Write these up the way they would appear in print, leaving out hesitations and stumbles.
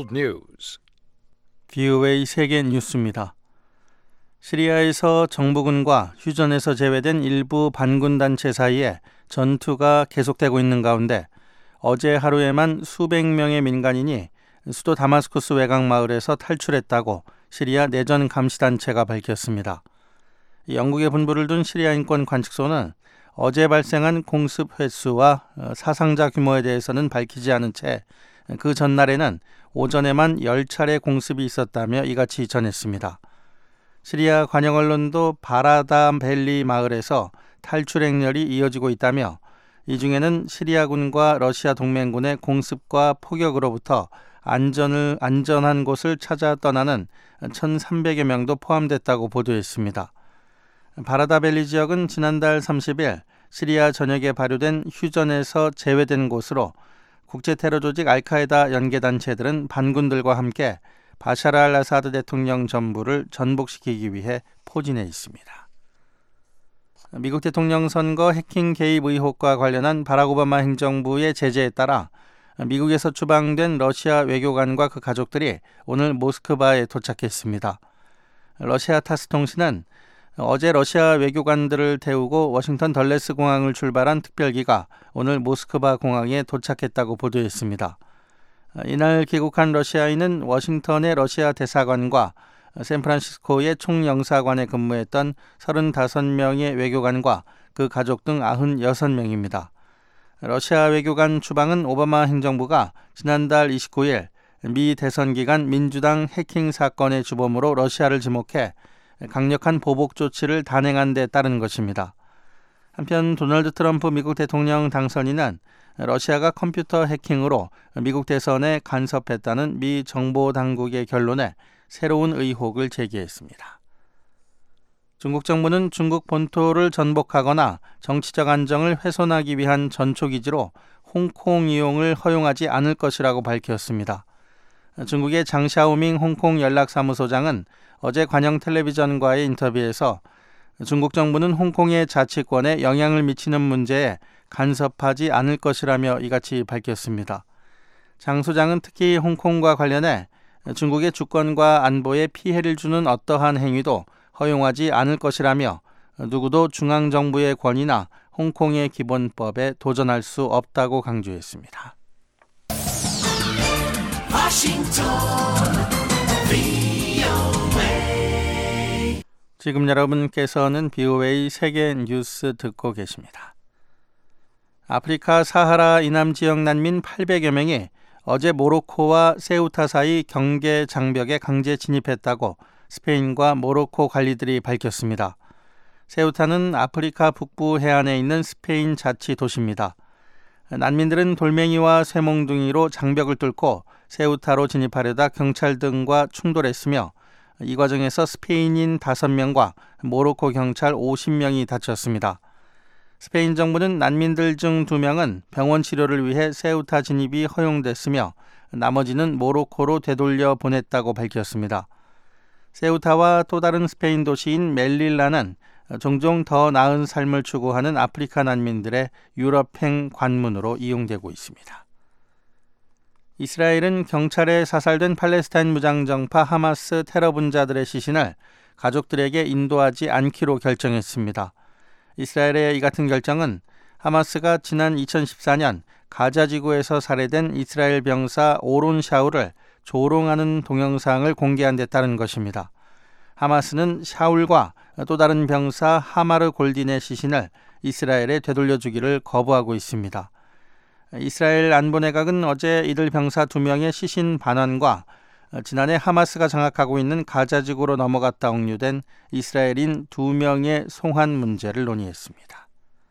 World News. VOA 세계 뉴스입니다. 시리아에서 정부군과 휴전에서 제외된 일부 반군 단체 사이에 전투가 계속되고 있는 가운데 어제 하루에만 수백 명의 민간인이 수도 다마스쿠스 외곽 마을에서 탈출했다고 시리아 내전 감시단체가 밝혔습니다. 영국에 분부를 둔 시리아 인권 관측소는 어제 발생한 공습 횟수와 사상자 규모에 대해서는 밝히지 않은 채 그 전날에는 오전에만 10차례 공습이 있었다며 이같이 전했습니다. 시리아 관영 언론도 바라다벨리 마을에서 탈출 행렬이 이어지고 있다며 이 중에는 시리아군과 러시아 동맹군의 공습과 포격으로부터 안전한 곳을 찾아 떠나는 1,300여 명도 포함됐다고 보도했습니다. 바라다벨리 지역은 지난달 30일 시리아 전역에 발효된 휴전에서 제외된 곳으로 국제 테러 조직 알카에다 연계단체들은 반군들과 함께 바샤르 알 아사드 대통령 정부를 전복시키기 위해 포진해 있습니다. 미국 대통령 선거 해킹 개입 의혹과 관련한 바락 오바마 행정부의 제재에 따라 미국에서 추방된 러시아 외교관과 그 가족들이 오늘 모스크바에 도착했습니다. 러시아 타스 통신은 어제 러시아 외교관들을 태우고 워싱턴 덜레스 공항을 출발한 특별기가 오늘 모스크바 공항에 도착했다고 보도했습니다. 이날 귀국한 러시아인은 워싱턴의 러시아 대사관과 샌프란시스코의 총영사관에 근무했던 35명의 외교관과 그 가족 등 96명입니다. 러시아 외교관 추방은 오바마 행정부가 지난달 29일 미 대선 기간 민주당 해킹 사건의 주범으로 러시아를 지목해 강력한 보복 조치를 단행한 데 따른 것입니다. 한편 도널드 트럼프 미국 대통령 당선인은 러시아가 컴퓨터 해킹으로 미국 대선에 간섭했다는 미 정보당국의 결론에 새로운 의혹을 제기했습니다. 중국 정부는 중국 본토를 전복하거나 정치적 안정을 훼손하기 위한 전초기지로 홍콩 이용을 허용하지 않을 것이라고 밝혔습니다. 중국의 장샤오밍 홍콩 연락사무소장은 어제 관영 텔레비전과의 인터뷰에서 중국 정부는 홍콩의 자치권에 영향을 미치는 문제에 간섭하지 않을 것이라며 이같이 밝혔습니다. 장 소장은 특히 홍콩과 관련해 중국의 주권과 안보에 피해를 주는 어떠한 행위도 허용하지 않을 것이라며 누구도 중앙정부의 권위나 홍콩의 기본법에 도전할 수 없다고 강조했습니다. 지금 여러분께서는 VOA 세계 뉴스 듣고 계십니다. 아프리카 사하라 이남 지역 난민 800여 명이 어제 모로코와 세우타 사이 경계 장벽에 강제 진입했다고 스페인과 모로코 관리들이 밝혔습니다. 세우타는 아프리카 북부 해안에 있는 스페인 자치 도시입니다. 난민들은 돌멩이와 쇠몽둥이로 장벽을 뚫고 세우타로 진입하려다 경찰 등과 충돌했으며 이 과정에서 스페인인 5명과 모로코 경찰 50명이 다쳤습니다. 스페인 정부는 난민들 중 2명은 병원 치료를 위해 세우타 진입이 허용됐으며 나머지는 모로코로 되돌려 보냈다고 밝혔습니다. 세우타와 또 다른 스페인 도시인 멜릴라는 종종 더 나은 삶을 추구하는 아프리카 난민들의 유럽행 관문으로 이용되고 있습니다. 이스라엘은 경찰에 사살된 팔레스타인 무장정파 하마스 테러 분자들의 시신을 가족들에게 인도하지 않기로 결정했습니다. 이스라엘의 이 같은 결정은 하마스가 지난 2014년 가자 지구에서 살해된 이스라엘 병사 오론 샤울을 조롱하는 동영상을 공개한 데 따른 것입니다. 하마스는 샤울과 또 다른 병사 하마르 골딘의 시신을 이스라엘에 되돌려주기를 거부하고 있습니다. 이스라엘 안보내각은 어제 이들 병사 2명의 시신 반환과 지난해 하마스가 장악하고 있는 가자지구로 넘어갔다 억류된 이스라엘인 2명의 송환 문제를 논의했습니다.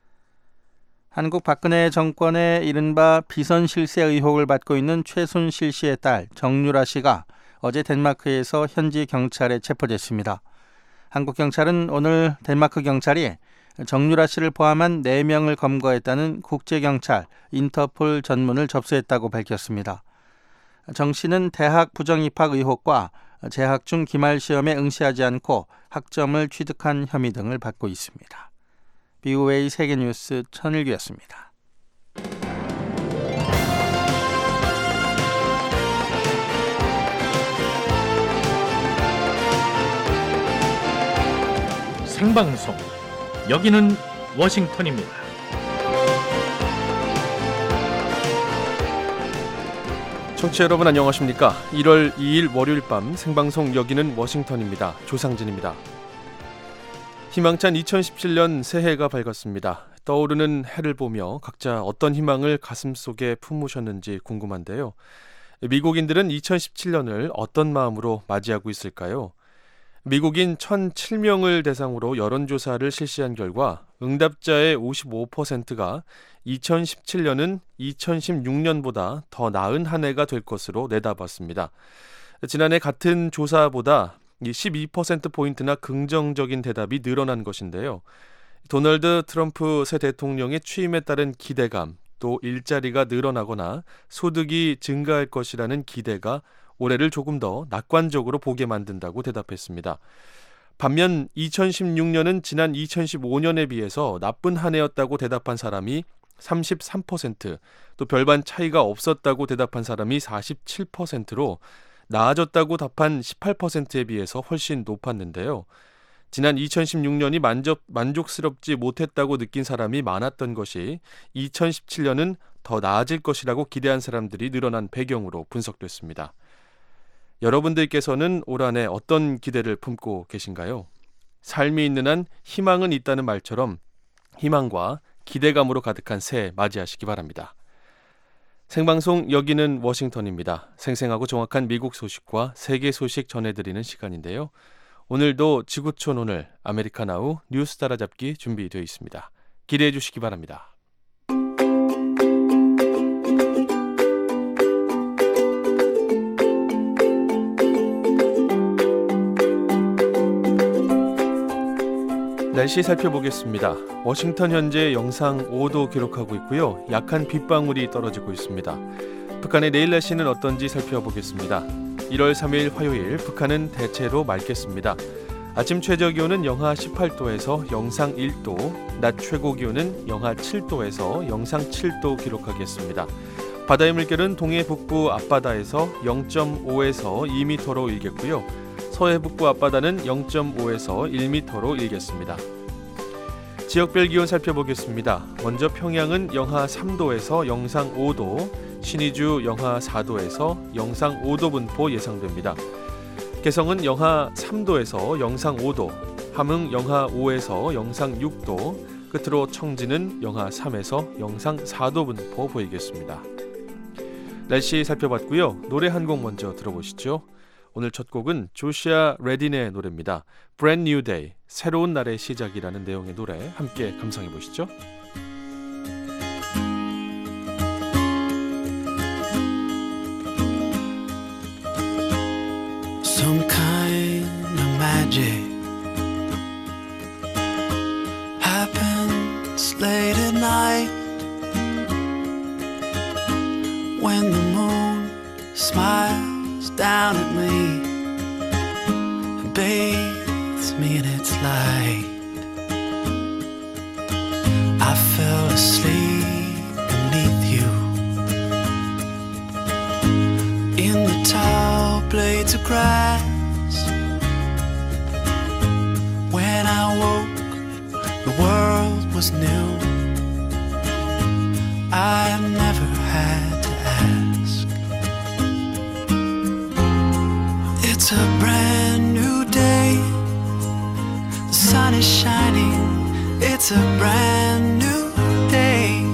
한국 박근혜 정권의 이른바 비선 실세 의혹을 받고 있는 최순실 씨의 딸 정유라 씨가 어제 덴마크에서 현지 경찰에 체포됐습니다. 한국 경찰은 오늘 덴마크 경찰이 정유라 씨를 포함한 4명을 검거했다는 국제경찰 인터폴 전문을 접수했다고 밝혔습니다. 정 씨는 대학 부정입학 의혹과 재학 중 기말시험에 응시하지 않고 학점을 취득한 혐의 등을 받고 있습니다. VOA 세계뉴스 생방송. 여기는 워싱턴입니다. 청취자 여러분 안녕하십니까? 1월 2일 월요일 밤 생방송 여기는 워싱턴입니다. 조상진입니다. 희망찬 2017년 새해가 밝았습니다. 떠오르는 해를 보며 각자 어떤 희망을 가슴속에 품으셨는지 궁금한데요. 미국인들은 2017년을 어떤 마음으로 맞이하고 있을까요? 미국인 1,007명을 대상으로 여론조사를 실시한 결과 응답자의 55%가 2017년은 2016년보다 더 나은 한 해가 될 것으로 내다봤습니다. 지난해 같은 조사보다 12%포인트나 긍정적인 대답이 늘어난 것인데요. 도널드 트럼프 새 대통령의 취임에 따른 기대감, 또 일자리가 늘어나거나 소득이 증가할 것이라는 기대가 올해를 조금 더 낙관적으로 보게 만든다고 대답했습니다. 반면 2016년은 지난 2015년에 비해서 나쁜 한 해였다고 대답한 사람이 33%, 또 별반 차이가 없었다고 대답한 사람이 47%로 나아졌다고 답한 18%에 비해서 훨씬 높았는데요. 지난 2016년이 만족스럽지 못했다고 느낀 사람이 많았던 것이 2017년은 더 나아질 것이라고 기대한 사람들이 늘어난 배경으로 분석됐습니다. 여러분들께서는 올 한 해 어떤 기대를 품고 계신가요? 삶이 있는 한 희망은 있다는 말처럼 희망과 기대감으로 가득한 새해 맞이하시기 바랍니다. 생방송 여기는 워싱턴입니다. 생생하고 정확한 미국 소식과 세계 소식 전해드리는 시간인데요. 오늘도 지구촌 오늘 아메리카나우 뉴스 따라잡기 준비되어 있습니다. 기대해 주시기 바랍니다. 날씨 살펴보겠습니다. 워싱턴 현재 영상 5도 기록하고 있고요. 약한 빗방울이 떨어지고 있습니다. 북한의 내일 날씨는 어떤지 살펴보겠습니다. 1월 3일 화요일 북한은 대체로 맑겠습니다. 아침 최저기온은 영하 18도에서 영상 1도, 낮 최고기온은 영하 7도에서 영상 7도 기록하겠습니다. 바다의 물결은 동해 북부 앞바다에서 0.5에서 2m로 일겠고요. 서해 북부 앞바다는 0.5에서 1m로 일겠습니다. 지역별 기온 살펴보겠습니다. 먼저 평양은 영하 3도에서 영상 5도, 신의주 영하 4도에서 영상 5도 분포 예상됩니다. 개성은 영하 3도에서 영상 5도, 함흥 영하 5에서 영상 6도, 끝으로 청진은 영하 3에서 영상 4도 분포 보이겠습니다. 날씨 살펴봤고요. 노래 한 곡 먼저 들어보시죠. 오늘 첫 곡은 조시아 레딘의 노래입니다. Brand New Day, 새로운 날의 시작이라는 내용의 노래 함께 감상해 보시죠. Some kind of magic happens late at night when the moon smiles down at me and bathes me in its light. I fell asleep beneath you in the tall blades of grass. When I woke, the world was new. I never had to ask. It's a brand new day. The sun is shining. It's a brand new day.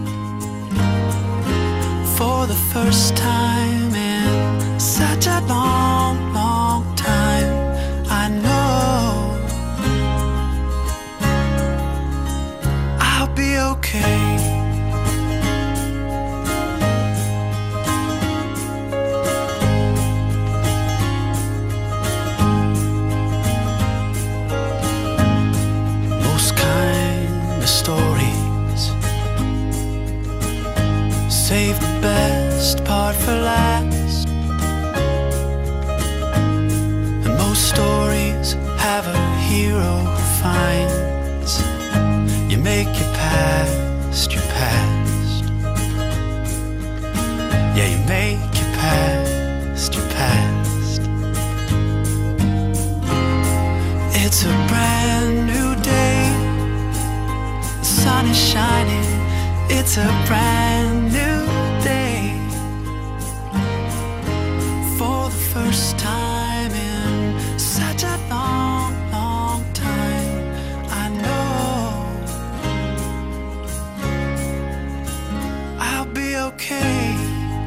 For the first time in such a long, long time, I know I'll be okay. Most kind of stories save the best part for last. And most stories have a hero who finds you make your past your past. Yeah, you make your past your past. It's a brand new It's a brand new day. For the first time in such a long, long time, I know I'll be okay.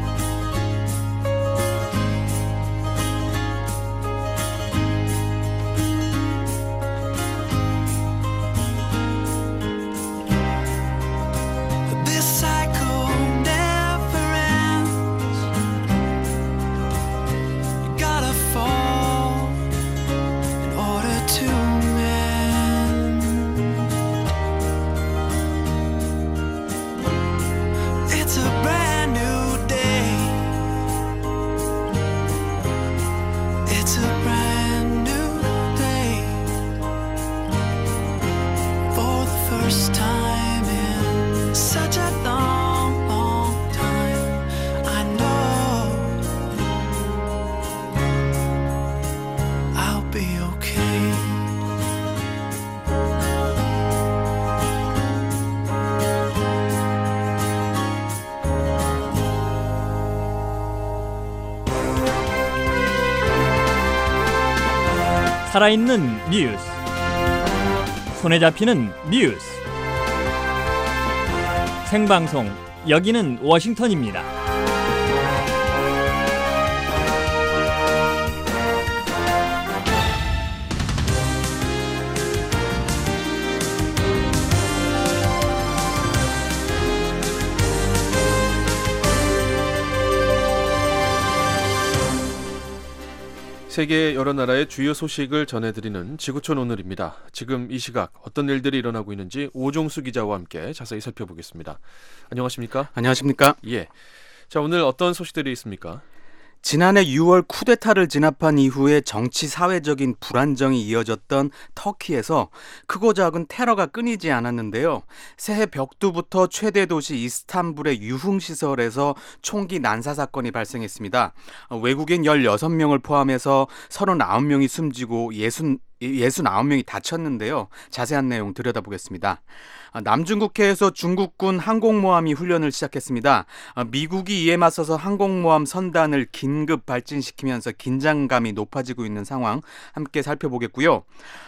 This cycle never ends. You gotta fall in order to mend. It's a brand new day. It's a brand new day. For the first time in such a long, long time, I know I'll be okay. 살아있는 뉴스, 손에 잡히는 뉴스, 생방송 여기는 워싱턴입니다. 세계 여러 나라의 주요 소식을 전해드리는 지구촌 오늘입니다. 지금 이 시각 어떤 일들이 일어나고 있는지 오종수 기자와 함께 자세히 살펴보겠습니다. 안녕하십니까? 안녕하십니까? 예. 자, 오늘 어떤 소식들이 있습니까? 지난해 6월 쿠데타를 진압한 이후에 정치 사회적인 불안정이 이어졌던 터키에서 크고 작은 테러가 끊이지 않았는데요. 새해 벽두부터 최대 도시 이스탄불의 유흥시설에서 총기 난사 사건이 발생했습니다. 외국인 16명을 포함해서 39명이 숨지고 69명이 다쳤는데요. 자세한 내용 들여다보겠습니다. 남중국해에서 중국군 항공모함이 훈련을 시작했습니다. 미국이 이에 맞서서 항공모함 선단을 긴급 발진시키면서 긴장감이 높아지고 있는 상황 함께 살펴보겠고요.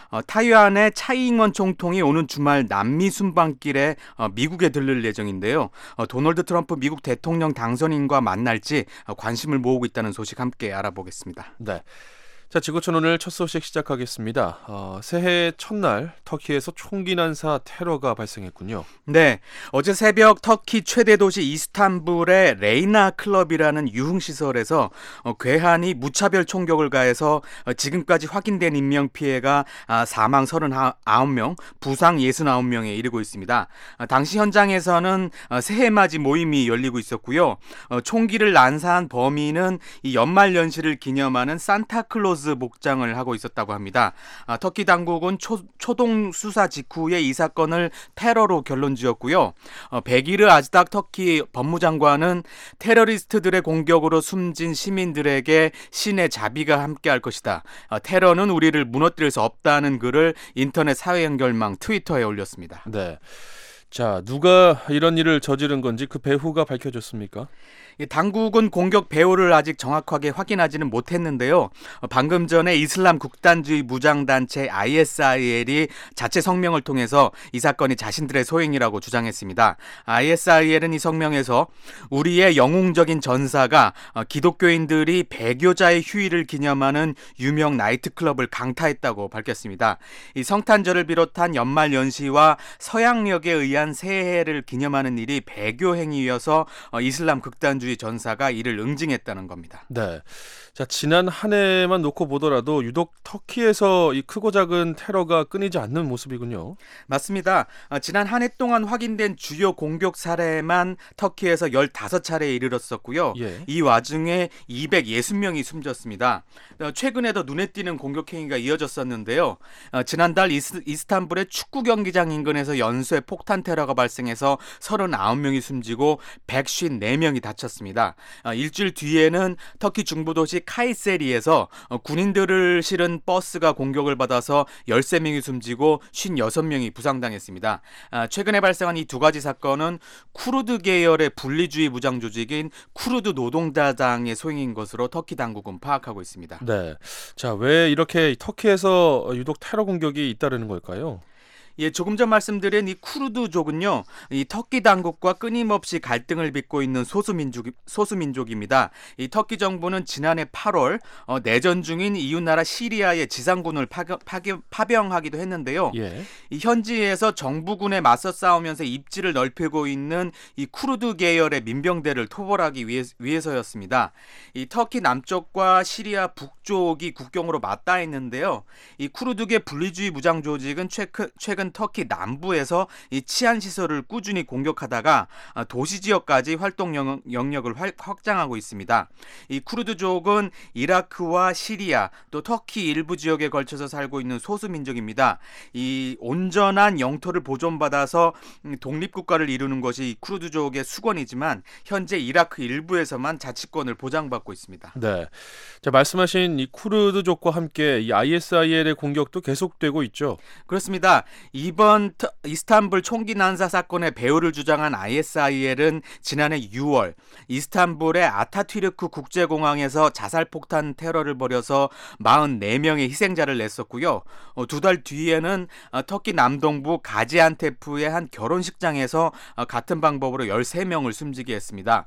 타이완의 차이잉원 총통이 오는 주말 남미 순방길에 미국에 들를 예정인데요. 도널드 트럼프 미국 대통령 당선인과 만날지 관심을 모으고 있다는 소식 함께 알아보겠습니다. 네. 자, 지구촌 오늘 첫 소식 시작하겠습니다. 새해 첫날 터키에서 총기 난사 테러가 발생했군요. 네, 어제 새벽 터키 최대 도시 이스탄불의 레이나 클럽이라는 유흥시설에서 괴한이 무차별 총격을 가해서 지금까지 확인된 인명피해가 사망 39명, 부상 69명에 이르고 있습니다. 당시 현장에서는 새해맞이 모임이 열리고 있었고요. 총기를 난사한 범인은 이 연말연시를 기념하는 산타클로스 목장을 하고 있었다고 합니다. 터키 당국은 초동 수사 직후에 이 사건을 테러로 결론지었고요. 베기르 아즈닥 터키 법무장관은 테러리스트들의 공격으로 숨진 시민들에게 신의 자비가 함께할 것이다. 테러는 우리를 무너뜨릴 수 없다는 글을 인터넷 사회 연결망 트위터에 올렸습니다. 네. 자, 누가 이런 일을 저지른 건지 그 배후가 밝혀졌습니까? 당국은 공격 배후를 아직 정확하게 확인하지는 못했는데요. 방금 전에 이슬람 국단주의 무장단체 ISIL이 자체 성명을 통해서 이 사건이 자신들의 소행이라고 주장했습니다. ISIL은 이 성명에서 우리의 영웅적인 전사가 기독교인들이 배교자의 휴일을 기념하는 유명 나이트클럽을 강타했다고 밝혔습니다. 이 성탄절을 비롯한 연말연시와 서양력에 의한 새해를 기념하는 일이 배교 행위여서 이슬람 극단주의 전사가 이를 응징했다는 겁니다. 네. 자, 지난 한 해만 놓고 보더라도 유독 터키에서 이 크고 작은 테러가 끊이지 않는 모습이군요. 맞습니다. 지난 한 해 동안 확인된 주요 공격 사례만 터키에서 15차례에 이르렀었고요. 예. 이 와중에 260명이 숨졌습니다. 최근에도 눈에 띄는 공격 행위가 이어졌었는데요. 지난달 이스탄불의 축구 경기장 인근에서 연쇄 폭탄 테러가 발생해서 39명이 숨지고 154명이 다쳤습니다. 일주일 뒤에는 터키 중부 도시 카이세리에서 군인들을 실은 버스가 공격을 받아서 13명이 숨지고 56명이 부상당했습니다. 최근에 발생한 이 두 가지 사건은 쿠르드 계열의 분리주의 무장 조직인 쿠르드 노동자당의 소행인 것으로 터키 당국은 파악하고 있습니다. 네. 자, 왜 이렇게 터키에서 유독 테러 공격이 잇따르는 걸까요? 예, 조금 전 말씀드린 이 쿠르드족은요, 이 터키 당국과 끊임없이 갈등을 빚고 있는 소수민족입니다. 이 터키 정부는 지난해 8월 내전 중인 이웃나라 시리아의 지상군을 파병하기도 했는데요. 예. 이 현지에서 정부군에 맞서 싸우면서 입지를 넓히고 있는 이 쿠르드 계열의 민병대를 토벌하기 위해서였습니다. 이 터키 남쪽과 시리아 북쪽이 국경으로 맞닿아 있는데요. 이 쿠르드계 분리주의 무장 조직은 최근 터키 남부에서 이 치안 시설을 꾸준히 공격하다가 도시 지역까지 활동 영역을 확장하고 있습니다. 이 쿠르드족은 이라크와 시리아 또 터키 일부 지역에 걸쳐서 살고 있는 소수민족입니다. 이 온전한 영토를 보존받아서 독립국가를 이루는 것이 이 쿠르드족의 수건이지만 현재 이라크 일부에서만 자치권을 보장받고 있습니다. 네. 자, 말씀하신 이 쿠르드족과 함께 이 ISIL의 공격도 계속되고 있죠. 그렇습니다. 이번 이스탄불 총기 난사 사건의 배후를 주장한 ISIL은 지난해 6월 이스탄불의 아타튀르크 국제공항에서 자살폭탄 테러를 벌여서 44명의 희생자를 냈었고요. 두 달 뒤에는 터키 남동부 가지안테프의 한 결혼식장에서 같은 방법으로 13명을 숨지게 했습니다.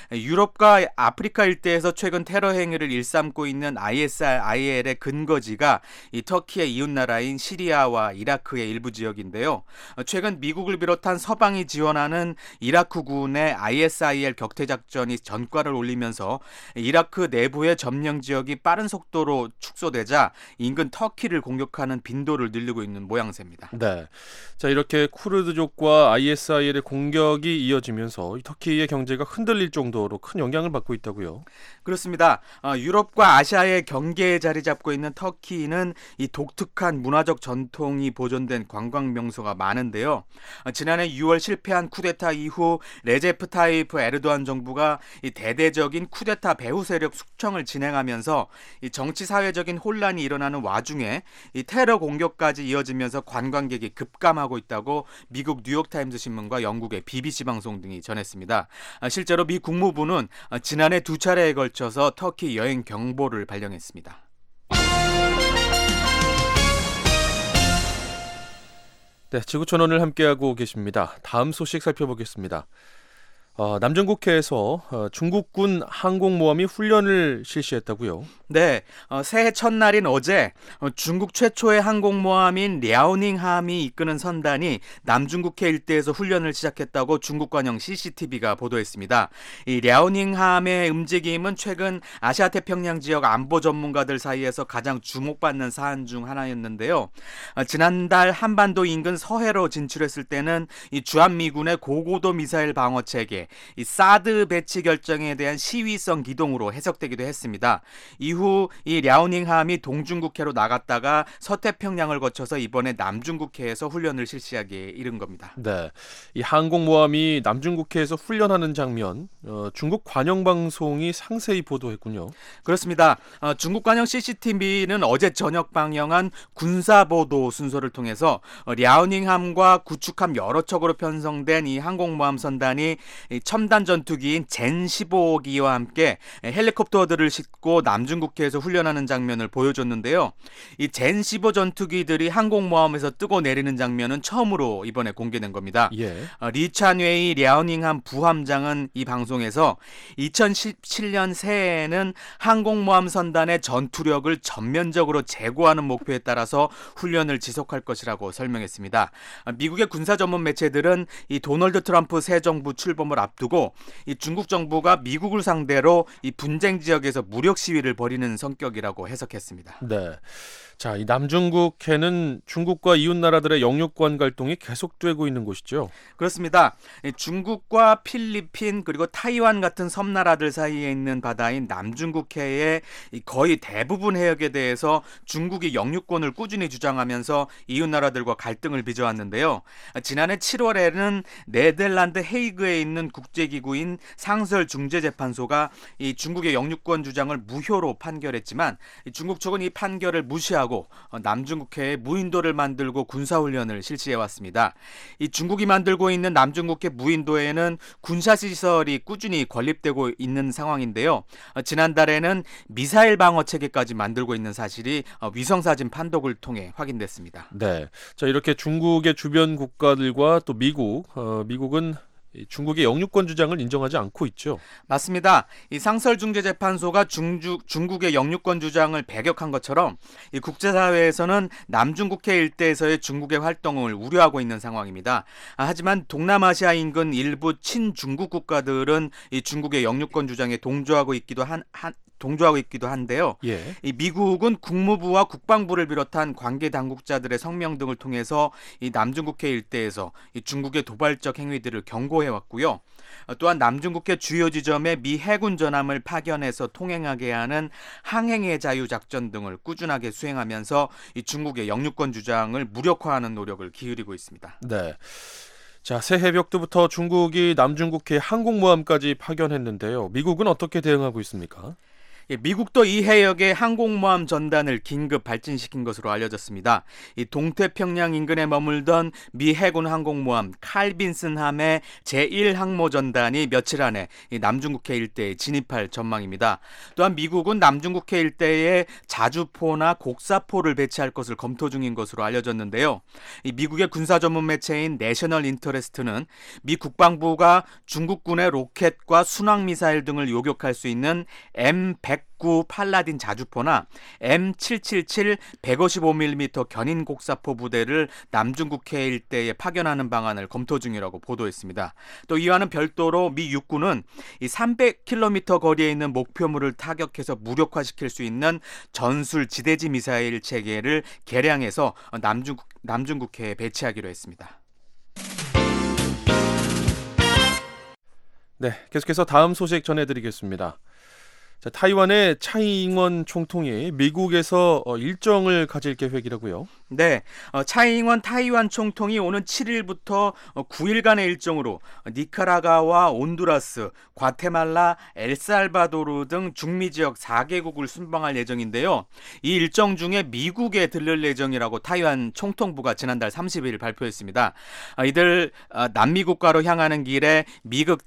유럽과 아프리카 일대에서 최근 테러 행위를 일삼고 있는 ISIL의 근거지가 이 터키의 이웃나라인 시리아와 이라크의 일부 지역인데요. 최근 미국을 비롯한 서방이 지원하는 이라크군의 ISIL 격퇴작전이 전과를 올리면서 이라크 내부의 점령 지역이 빠른 속도로 축소되자 인근 터키를 공격하는 빈도를 늘리고 있는 모양새입니다. 네. 자, 이렇게 쿠르드족과 ISIL의 공격이 이어지면서 터키의 경제가 흔들릴 정도로 큰 영향을 받고 있다고요. 그렇습니다. 유럽과 아시아의 경계에 자리 잡고 있는 터키는 이 독특한 문화적 전통이 보존된 관광 명소가 많은데요. 지난해 6월 실패한 쿠데타 이후 레제프 타이프 에르도안 정부가 이 대대적인 쿠데타 배후 세력 숙청을 진행하면서 이 정치 사회적인 혼란이 일어나는 와중에 이 테러 공격까지 이어지면서 관광객이 급감하고 있다고 미국 뉴욕타임스 신문과 영국의 BBC 방송 등이 전했습니다. 실제로 미 국무부는 지난해 2차례에 걸쳐서 터키 여행 경보를 발령했습니다. 네, 지구촌원을 함께하고 계십니다. 다음 소식 살펴보겠습니다. 남중국해에서 중국군 항공모함이 훈련을 실시했다고요? 네, 새해 첫날인 어제 중국 최초의 항공모함인 랴오닝함이 이끄는 선단이 남중국해 일대에서 훈련을 시작했다고 중국 관영 CCTV가 보도했습니다. 이 랴오닝함의 움직임은 최근 아시아태평양 지역 안보 전문가들 사이에서 가장 주목받는 사안 중 하나였는데요. 지난달 한반도 인근 서해로 진출했을 때는 이 주한미군의 고고도 미사일 방어 체계, 이 사드 배치 결정에 대한 시위성 기동으로 해석되기도 했습니다. 이후 이 랴오닝함이 동중국해로 나갔다가 서태평양을 거쳐서 이번에 남중국해에서 훈련을 실시하기에 이른 겁니다. 네, 이 항공모함이 남중국해에서 훈련하는 장면, 중국 관영방송이 상세히 보도했군요. 그렇습니다. 중국 관영 CCTV는 어제 저녁 방영한 군사보도 순서를 통해서 랴오닝함과 구축함 여러 척으로 편성된 이 항공모함 선단이 첨단 전투기인 젠15기와 함께 헬리콥터들을 싣고 남중국해에서 훈련하는 장면을 보여줬는데요. 이 젠15 전투기들이 항공모함에서 뜨고 내리는 장면은 처음으로 이번에 공개된 겁니다. 예. 리찬웨이 랴오닝함 부함장은 이 방송에서 2017년 새해에는 항공모함 선단의 전투력을 전면적으로 제고하는 목표에 따라서 훈련을 지속할 것이라고 설명했습니다. 미국의 군사 전문 매체들은 이 도널드 트럼프 새 정부 출범을 앞두고 이 중국 정부가 미국을 상대로 이 분쟁 지역에서 무력 시위를 벌이는 성격이라고 해석했습니다. 네. 자, 이 남중국해는 중국과 이웃 나라들의 영유권 갈등이 계속되고 있는 곳이죠. 그렇습니다. 중국과 필리핀 그리고 타이완 같은 섬나라들 사이에 있는 바다인 남중국해의 거의 대부분 해역에 대해서 중국이 영유권을 꾸준히 주장하면서 이웃 나라들과 갈등을 빚어왔는데요. 지난해 7월에는 네덜란드 헤이그에 있는 국제기구인 상설중재재판소가 이 중국의 영유권 주장을 무효로 판결했지만 중국 측은 이 판결을 무시하고 남중국해에 무인도를 만들고 군사훈련을 실시해왔습니다. 이 중국이 만들고 있는 남중국해 무인도에는 군사시설이 꾸준히 건립되고 있는 상황인데요. 지난달에는 미사일 방어 체계까지 만들고 있는 사실이 위성사진 판독을 통해 확인됐습니다. 네, 자 이렇게 중국의 주변 국가들과 또 미국은 중국의 영유권 주장을 인정하지 않고 있죠. 맞습니다. 이 상설중재재판소가 중국의 영유권 주장을 배격한 것처럼 이 국제사회에서는 남중국해 일대에서의 중국의 활동을 우려하고 있는 상황입니다. 하지만 동남아시아 인근 일부 친중국 국가들은 이 중국의 영유권 주장에 동조하고 있기도 한데요. 예. 이 미국은 국무부와 국방부를 비롯한 관계 당국자들의 성명 등을 통해서 이 남중국해 일대에서 이 중국의 도발적 행위들을 경고해 왔고요. 또한 남중국해 주요 지점에 미 해군 전함을 파견해서 통행하게 하는 항행의 자유 작전 등을 꾸준하게 수행하면서 이 중국의 영유권 주장을 무력화하는 노력을 기울이고 있습니다. 네. 자, 새해 벽두부터 중국이 남중국해 항공모함까지 파견했는데요. 미국은 어떻게 대응하고 있습니까? 미국도 이 해역에 항공모함 전단을 긴급 발진시킨 것으로 알려졌습니다. 이 동태평양 인근에 머물던 미 해군 항공모함 칼빈슨함의 제1항모 전단이 며칠 안에 이 남중국해 일대에 진입할 전망입니다. 또한 미국은 남중국해 일대에 자주포나 곡사포를 배치할 것을 검토 중인 것으로 알려졌는데요. 이 미국의 군사 전문 매체인 내셔널 인터레스트는 미 국방부가 중국군의 로켓과 순항미사일 등을 요격할 수 있는 M109 팔라딘 자주포나 M777 155mm 견인 곡사포 부대를 남중국해 일대에 파견하는 방안을 검토 중이라고 보도했습니다. 또 이와는 별도로 미 육군은 이 300km 거리에 있는 목표물을 타격해서 무력화시킬 수 있는 전술 지대지 미사일 체계를 개량해서 남중국해에 배치하기로 했습니다. 네, 계속해서 다음 소식 전해드리겠습니다. 자, 타이완의 차이잉원 총통이 미국에서 일정을 가질 계획이라고요? 네, 차이잉원 타이완 총통이 오는 7일부터 9일간의 일정으로 니카라과와 온두라스, 과테말라, 엘살바도르 등 중미 지역 4개국을 순방할 예정인데요. 이 일정 중에 미국에 들를 예정이라고 타이완 총통부가 지난달 30일 발표했습니다. 이들 남미 국가로 향하는 길에 미국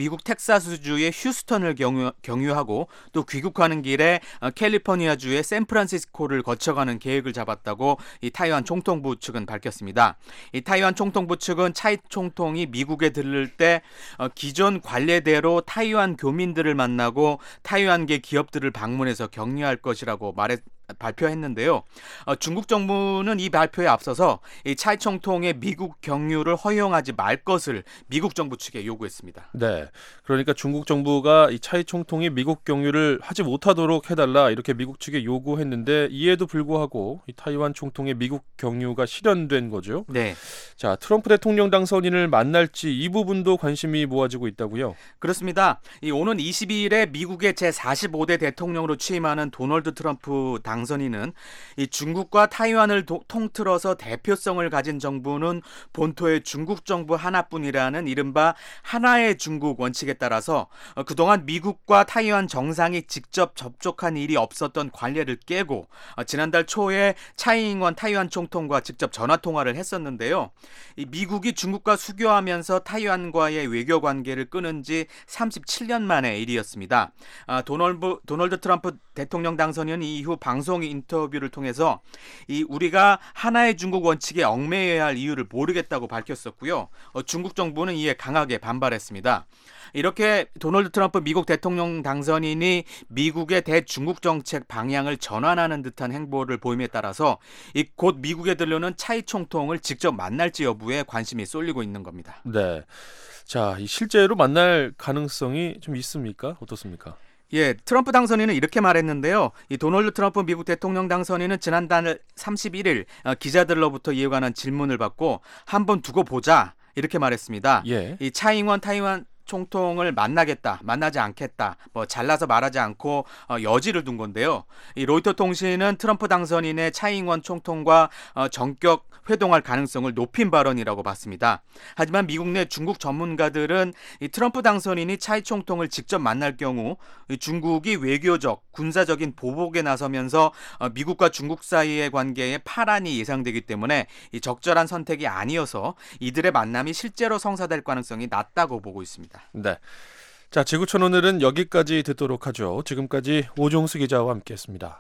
텍사스주의 휴스턴을 경유하고 또 귀국하는 길에 캘리포니아주의 샌프란시스코를 거쳐가는 계획을 잡았다고 이 타이완 총통부 측은 밝혔습니다. 이 타이완 총통부 측은 차이 총통이 미국에 들를 때 기존 관례대로 타이완 교민들을 만나고 타이완계 기업들을 방문해서 격려할 것이라고 발표했는데요. 중국 정부는 이 발표에 앞서서 이 차이 총통의 미국 경유를 허용하지 말 것을 미국 정부 측에 요구했습니다. 네, 그러니까 중국 정부가 이 차이 총통이 미국 경유를 하지 못하도록 해달라 이렇게 미국 측에 요구했는데 이에도 불구하고 이 타이완 총통의 미국 경유가 실현된 거죠. 네. 자, 트럼프 대통령 당선인을 만날지 이 부분도 관심이 모아지고 있다고요? 그렇습니다. 오는 22일에 미국의 제45대 대통령으로 취임하는 도널드 트럼프 당선인은 이 중국과 타이완을 통틀어서 대표성을 가진 정부는 본토의 중국 정부 하나뿐이라는 이른바 하나의 중국 원칙에 따라서 그동안 미국과 타이완 정상이 직접 접촉한 일이 없었던 관례를 깨고 지난달 초에 차이잉원 타이완 총통과 직접 전화통화를 했었는데요. 이 미국이 중국과 수교하면서 타이완과의 외교 관계를 끊은 지 37년 만의 일이었습니다. 도널드 트럼프 대통령 당선인은 이후 방송 인터뷰를 통해서 우리가 하나의 중국 원칙에 얽매여야 할 이유를 모르겠다고 밝혔었고요. 중국 정부는 이에 강하게 반발했습니다. 이렇게 도널드 트럼프 미국 대통령 당선인이 미국의 대중국 정책 방향을 전환하는 듯한 행보를 보임에 따라서 곧 미국에 들르는 차이 총통을 직접 만날지 여부에 관심이 쏠리고 있는 겁니다. 네, 자, 실제로 만날 가능성이 좀 있습니까? 어떻습니까? 예, 트럼프 당선인은 이렇게 말했는데요. 이 도널드 트럼프 미국 대통령 당선인은 지난달 31일 기자들로부터 이에 관한 질문을 받고 한번 두고 보자 이렇게 말했습니다. 예. 이 차잉원 타이완 총통을 만나지 않겠다, 잘라서 말하지 않고 여지를 둔 건데요. 이 로이터 통신은 트럼프 당선인의 차잉원 총통과 전격 회동할 가능성을 높인 발언이라고 봤습니다. 하지만 미국 내 중국 전문가들은 이 트럼프 당선인이 차이 총통을 직접 만날 경우 중국이 외교적, 군사적인 보복에 나서면서 미국과 중국 사이의 관계에 파란이 예상되기 때문에 이 적절한 선택이 아니어서 이들의 만남이 실제로 성사될 가능성이 낮다고 보고 있습니다. 네. 자, 지구촌 오늘은 여기까지 듣도록 하죠. 지금까지 오종수 기자와 함께했습니다.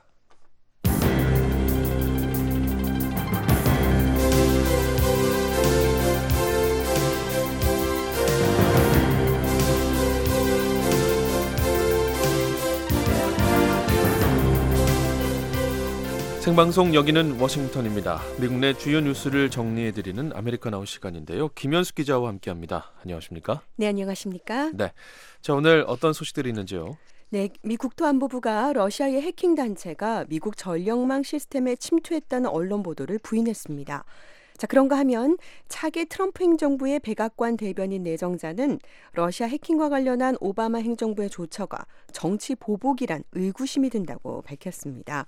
생방송 여기는 워싱턴입니다. 미국 내 주요 뉴스를 정리해드리는 아메리카나우 시간인데요. 김현숙 기자와 함께합니다. 안녕하십니까? 네, 안녕하십니까? 네. 자, 오늘 어떤 소식들이 있는지요? 네, 미 국토안보부가 러시아의 해킹 단체가 미국 전력망 시스템에 침투했다는 언론 보도를 부인했습니다. 자, 그런가 하면 차기 트럼프 행정부의 백악관 대변인 내정자는 러시아 해킹과 관련한 오바마 행정부의 조처가 정치 보복이란 의구심이 든다고 밝혔습니다.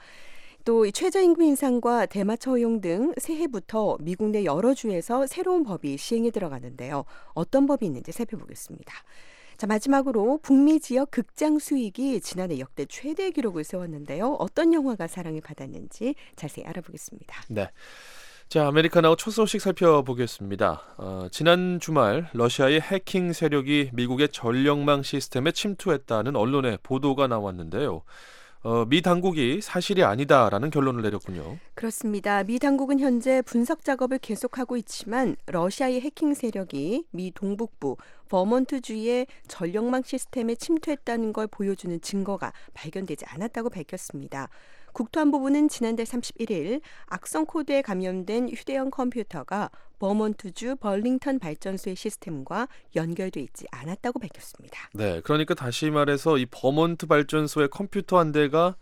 또 최저임금 인상과 대마초 허용 등 새해부터 미국 내 여러 주에서 새로운 법이 시행에 들어가는데요. 어떤 법이 있는지 살펴보겠습니다. 자, 마지막으로 북미 지역 극장 수익이 지난해 역대 최대 기록을 세웠는데요. 어떤 영화가 사랑을 받았는지 자세히 알아보겠습니다. 네. 자, 아메리카나우 첫 소식 살펴보겠습니다. 지난 주말 러시아의 해킹 세력이 미국의 전력망 시스템에 침투했다는 언론의 보도가 나왔는데요. 미 당국이 사실이 아니다라는 결론을 내렸군요. 그렇습니다. 미 당국은 현재 분석 작업을 계속하고 있지만 러시아의 해킹 세력이 미 동북부 버몬트주의 전력망 시스템에 침투했다는 걸 보여주는 증거가 발견되지 않았다고 밝혔습니다. 국토안보부는 지난달 31일 악성 코드에 감염된 휴대용 컴퓨터가 버몬트주 벌링턴 발전소의 시스템과 연결돼 있지 않았다고 밝혔습니다. 네, 그러니까 다시 말해서 이 버몬트 발전소의 컴퓨터 한 대가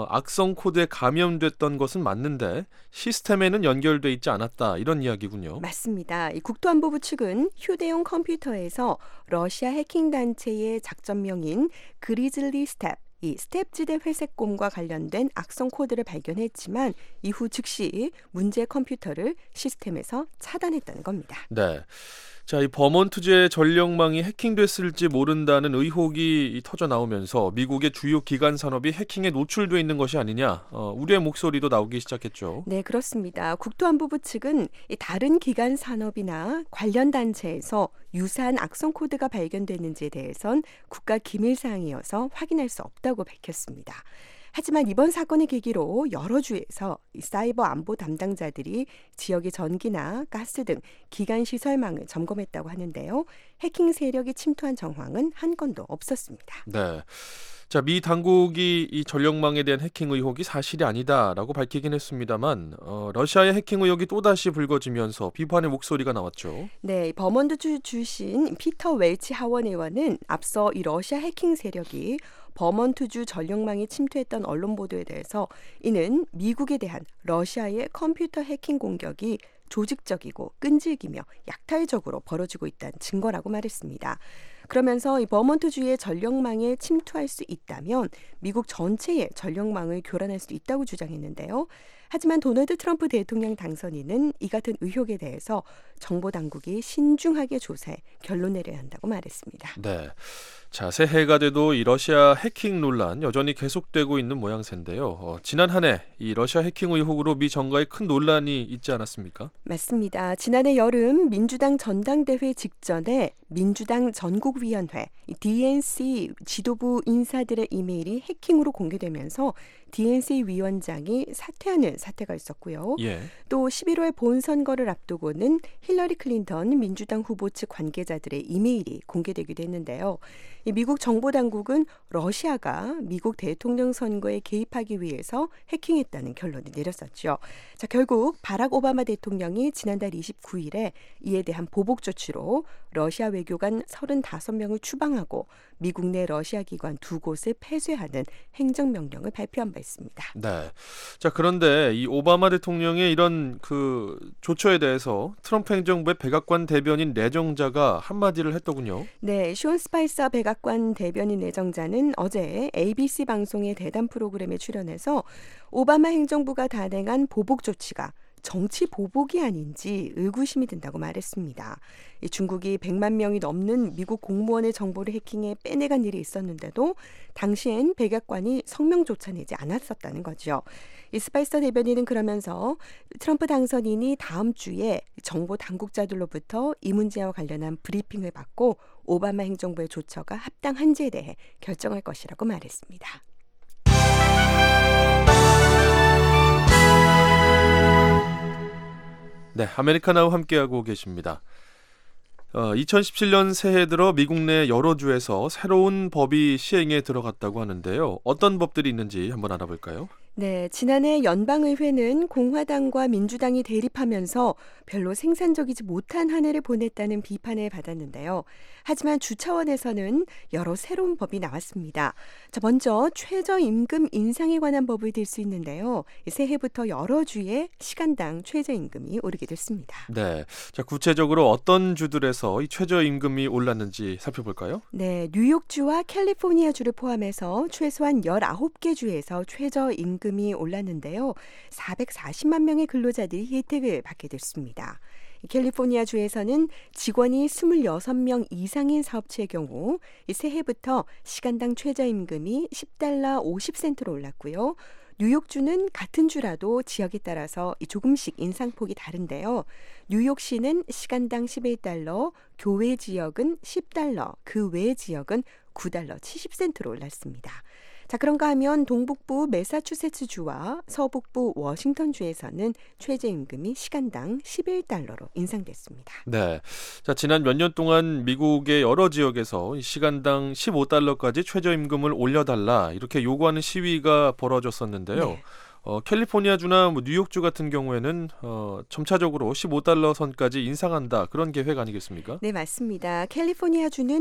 악성 코드에 감염됐던 것은 맞는데 시스템에는 연결돼 있지 않았다, 이런 이야기군요. 맞습니다. 이 국토안보부 측은 휴대용 컴퓨터에서 러시아 해킹 단체의 작전명인 그리즐리 스텝, 이 스텝지대 회색곰과 관련된 악성 코드를 발견했지만 이후 즉시 문제 컴퓨터를 시스템에서 차단했다는 겁니다. 네. 자, 이 버몬트주의 전력망이 해킹됐을지 모른다는 의혹이 터져 나오면서 미국의 주요 기관 산업이 해킹에 노출돼 있는 것이 아니냐, 우려의 목소리도 나오기 시작했죠. 네, 그렇습니다. 국토안보부 측은 다른 기관 산업이나 관련 단체에서 유사한 악성 코드가 발견됐는지에 대해선 국가 기밀 사항이어서 확인할 수 없다고 밝혔습니다. 하지만 이번 사건의 계기로 여러 주에서 사이버 안보 담당자들이 지역의 전기나 가스 등 기관 시설망을 점검했다고 하는데요. 해킹 세력이 침투한 정황은 한 건도 없었습니다. 네. 자, 미 당국이 이 전력망에 대한 해킹 의혹이 사실이 아니다라고 밝히긴 했습니다만 러시아의 해킹 의혹이 또다시 불거지면서 비판의 목소리가 나왔죠. 네, 버몬트주 출신 피터 웰치 하원 의원은 앞서 이 러시아 해킹 세력이 버몬트주 전력망에 침투했던 언론 보도에 대해서 이는 미국에 대한 러시아의 컴퓨터 해킹 공격이 조직적이고 끈질기며 약탈적으로 벌어지고 있다는 증거라고 말했습니다. 그러면서 이 버몬트주의 전력망에 침투할 수 있다면 미국 전체의 전력망을 교란할 수 있다고 주장했는데요. 하지만 도널드 트럼프 대통령 당선인은 이 같은 의혹에 대해서 정보 당국이 신중하게 조사해 결론 내려야 한다고 말했습니다. 네. 자, 새해가 돼도 이 러시아 해킹 논란 여전히 계속되고 있는 모양새인데요. 지난 한 해 이 러시아 해킹 의혹으로 미 정가에 큰 논란이 있지 않았습니까? 맞습니다. 지난해 여름 민주당 전당대회 직전에 민주당 전국위원회 DNC 지도부 인사들의 이메일이 해킹으로 공개되면서 DNC 위원장이 사퇴하는 사태가 있었고요. 예. 또 11월 본선거를 앞두고는 힐러리 클린턴 민주당 후보 측 관계자들의 이메일이 공개되기도 했는데요. 이 미국 정보당국은 러시아가 미국 대통령 선거에 개입하기 위해서 해킹했다는 결론을 내렸었죠. 자, 결국 바락 오바마 대통령이 지난달 29일에 이에 대한 보복 조치로 러시아 외교관 35명을 추방하고 미국 내 러시아 기관 2곳을 폐쇄하는 행정명령을 발표한 바 있습니다. 네. 자, 그런데 이 오바마 대통령의 이런 그 조처에 대해서 트럼프 행정부의 백악관 대변인 내정자가 한마디를 했더군요. 네, 숀 스파이서 백악관 대변인 내정자는 어제 ABC 방송의 대담 프로그램에 출연해서 오바마 행정부가 단행한 보복 조치가 정치 보복이 아닌지 의구심이 든다고 말했습니다. 이 중국이 100만 명이 넘는 미국 공무원의 정보를 해킹해 빼내간 일이 있었는데도 당시엔 백악관이 성명조차 내지 않았었다는 거죠. 이 스파이서 대변인은 그러면서 트럼프 당선인이 다음 주에 정보 당국자들로부터 이 문제와 관련한 브리핑을 받고 오바마 행정부의 조처가 합당한지에 대해 결정할 것이라고 말했습니다. 네, 아메리카나와 함께하고 계십니다. 2017년 새해 들어 미국 내 여러 주에서 새로운 법이 시행에 들어갔다고 하는데요. 어떤 법들이 있는지 한번 알아볼까요? 네, 지난해 연방의회는 공화당과 민주당이 대립하면서 별로 생산적이지 못한 한 해를 보냈다는 비판을 받았는데요. 하지만 주 차원에서는 여러 새로운 법이 나왔습니다. 자, 먼저 최저임금 인상에 관한 법을 들 수 있는데요. 새해부터 여러 주에 시간당 최저임금이 오르게 됐습니다. 네, 자, 구체적으로 어떤 주들에서 이 최저임금이 올랐는지 살펴볼까요? 네, 뉴욕주와 캘리포니아주를 포함해서 최소한 19개 주에서 최저임금이 올랐는데요. 440만 명의 근로자들이 혜택을 받게 됐습니다. 캘리포니아 주에서는 직원이 26명 이상인 사업체의 경우 새해부터 시간당 최저임금이 $10 50센트로 올랐고요. 뉴욕주는 같은 주라도 지역에 따라서 조금씩 인상폭이 다른데요. 뉴욕시는 시간당 $11, 교외 지역은 $10, 그 외 지역은 $9 70센트로 올랐습니다. 자, 그런가 하면 동북부 매사추세츠주와 서북부 워싱턴주에서는 최저임금이 시간당 $11로 인상됐습니다. 네, 자, 지난 몇 년 동안 미국의 여러 지역에서 시간당 $15까지 최저임금을 올려달라 이렇게 요구하는 시위가 벌어졌었는데요. 네. 캘리포니아주나 뉴욕주 같은 경우에는 점차적으로 $15 선까지 인상한다 그런 계획 아니겠습니까? 네, 맞습니다. 캘리포니아주는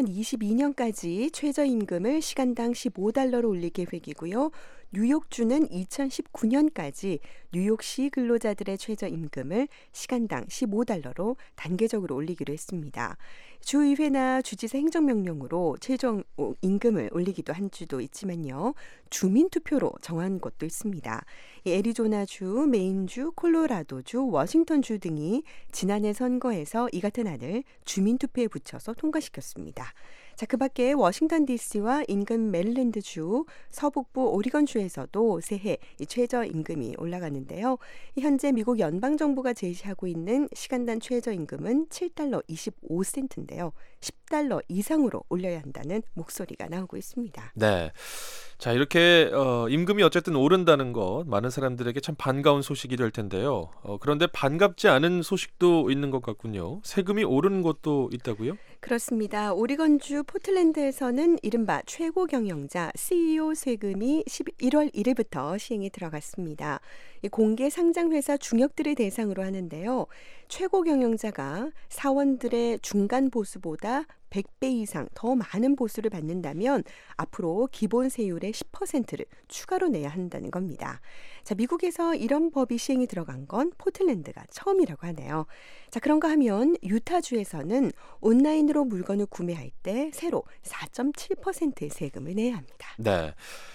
2022년까지 최저임금을 시간당 $15로 올릴 계획이고요. 뉴욕주는 2019년까지 뉴욕시 근로자들의 최저임금을 시간당 $15로 단계적으로 올리기로 했습니다. 주의회나 주지사 행정명령으로 최저임금을 올리기도 한 주도 있지만요. 주민투표로 정한 곳도 있습니다. 애리조나주, 메인주, 콜로라도주, 워싱턴주 등이 지난해 선거에서 이 같은 안을 주민투표에 붙여서 통과시켰습니다. 자, 그 밖에 워싱턴 DC와 인근 메릴랜드주, 서북부 오리건주에서도 새해 최저임금이 올라가는데요. 현재 미국 연방정부가 제시하고 있는 시간당 최저임금은 $7 25센트인데요. $10 이상으로 올려야 한다는 목소리가 나오고 있습니다. 네. 자, 이렇게 임금이 어쨌든 오른다는 것 많은 사람들에게 참 반가운 소식이 될 텐데요. 그런데 반갑지 않은 소식도 있는 것 같군요. 세금이 오른 곳도 있다고요? 그렇습니다. 오리건주 포틀랜드에서는 이른바 최고 경영자 CEO 세금이 1월 1일부터 시행에 들어갔습니다. 공개 상장회사 중역들을 대상으로 하는데요. 최고 경영자가 사원들의 중간 보수보다 100배 이상 더 많은 보수를 받는다면 앞으로 기본 세율의 10%를 추가로 내야 한다는 겁니다. 자, 미국에서 이런 법이 시행이 들어간 건 포틀랜드가 처음이라고 하네요. 자, 그런가 하면 유타주에서는 온라인으로 물건을 구매할 때 새로 4.7%의 세금을 내야 합니다. 네.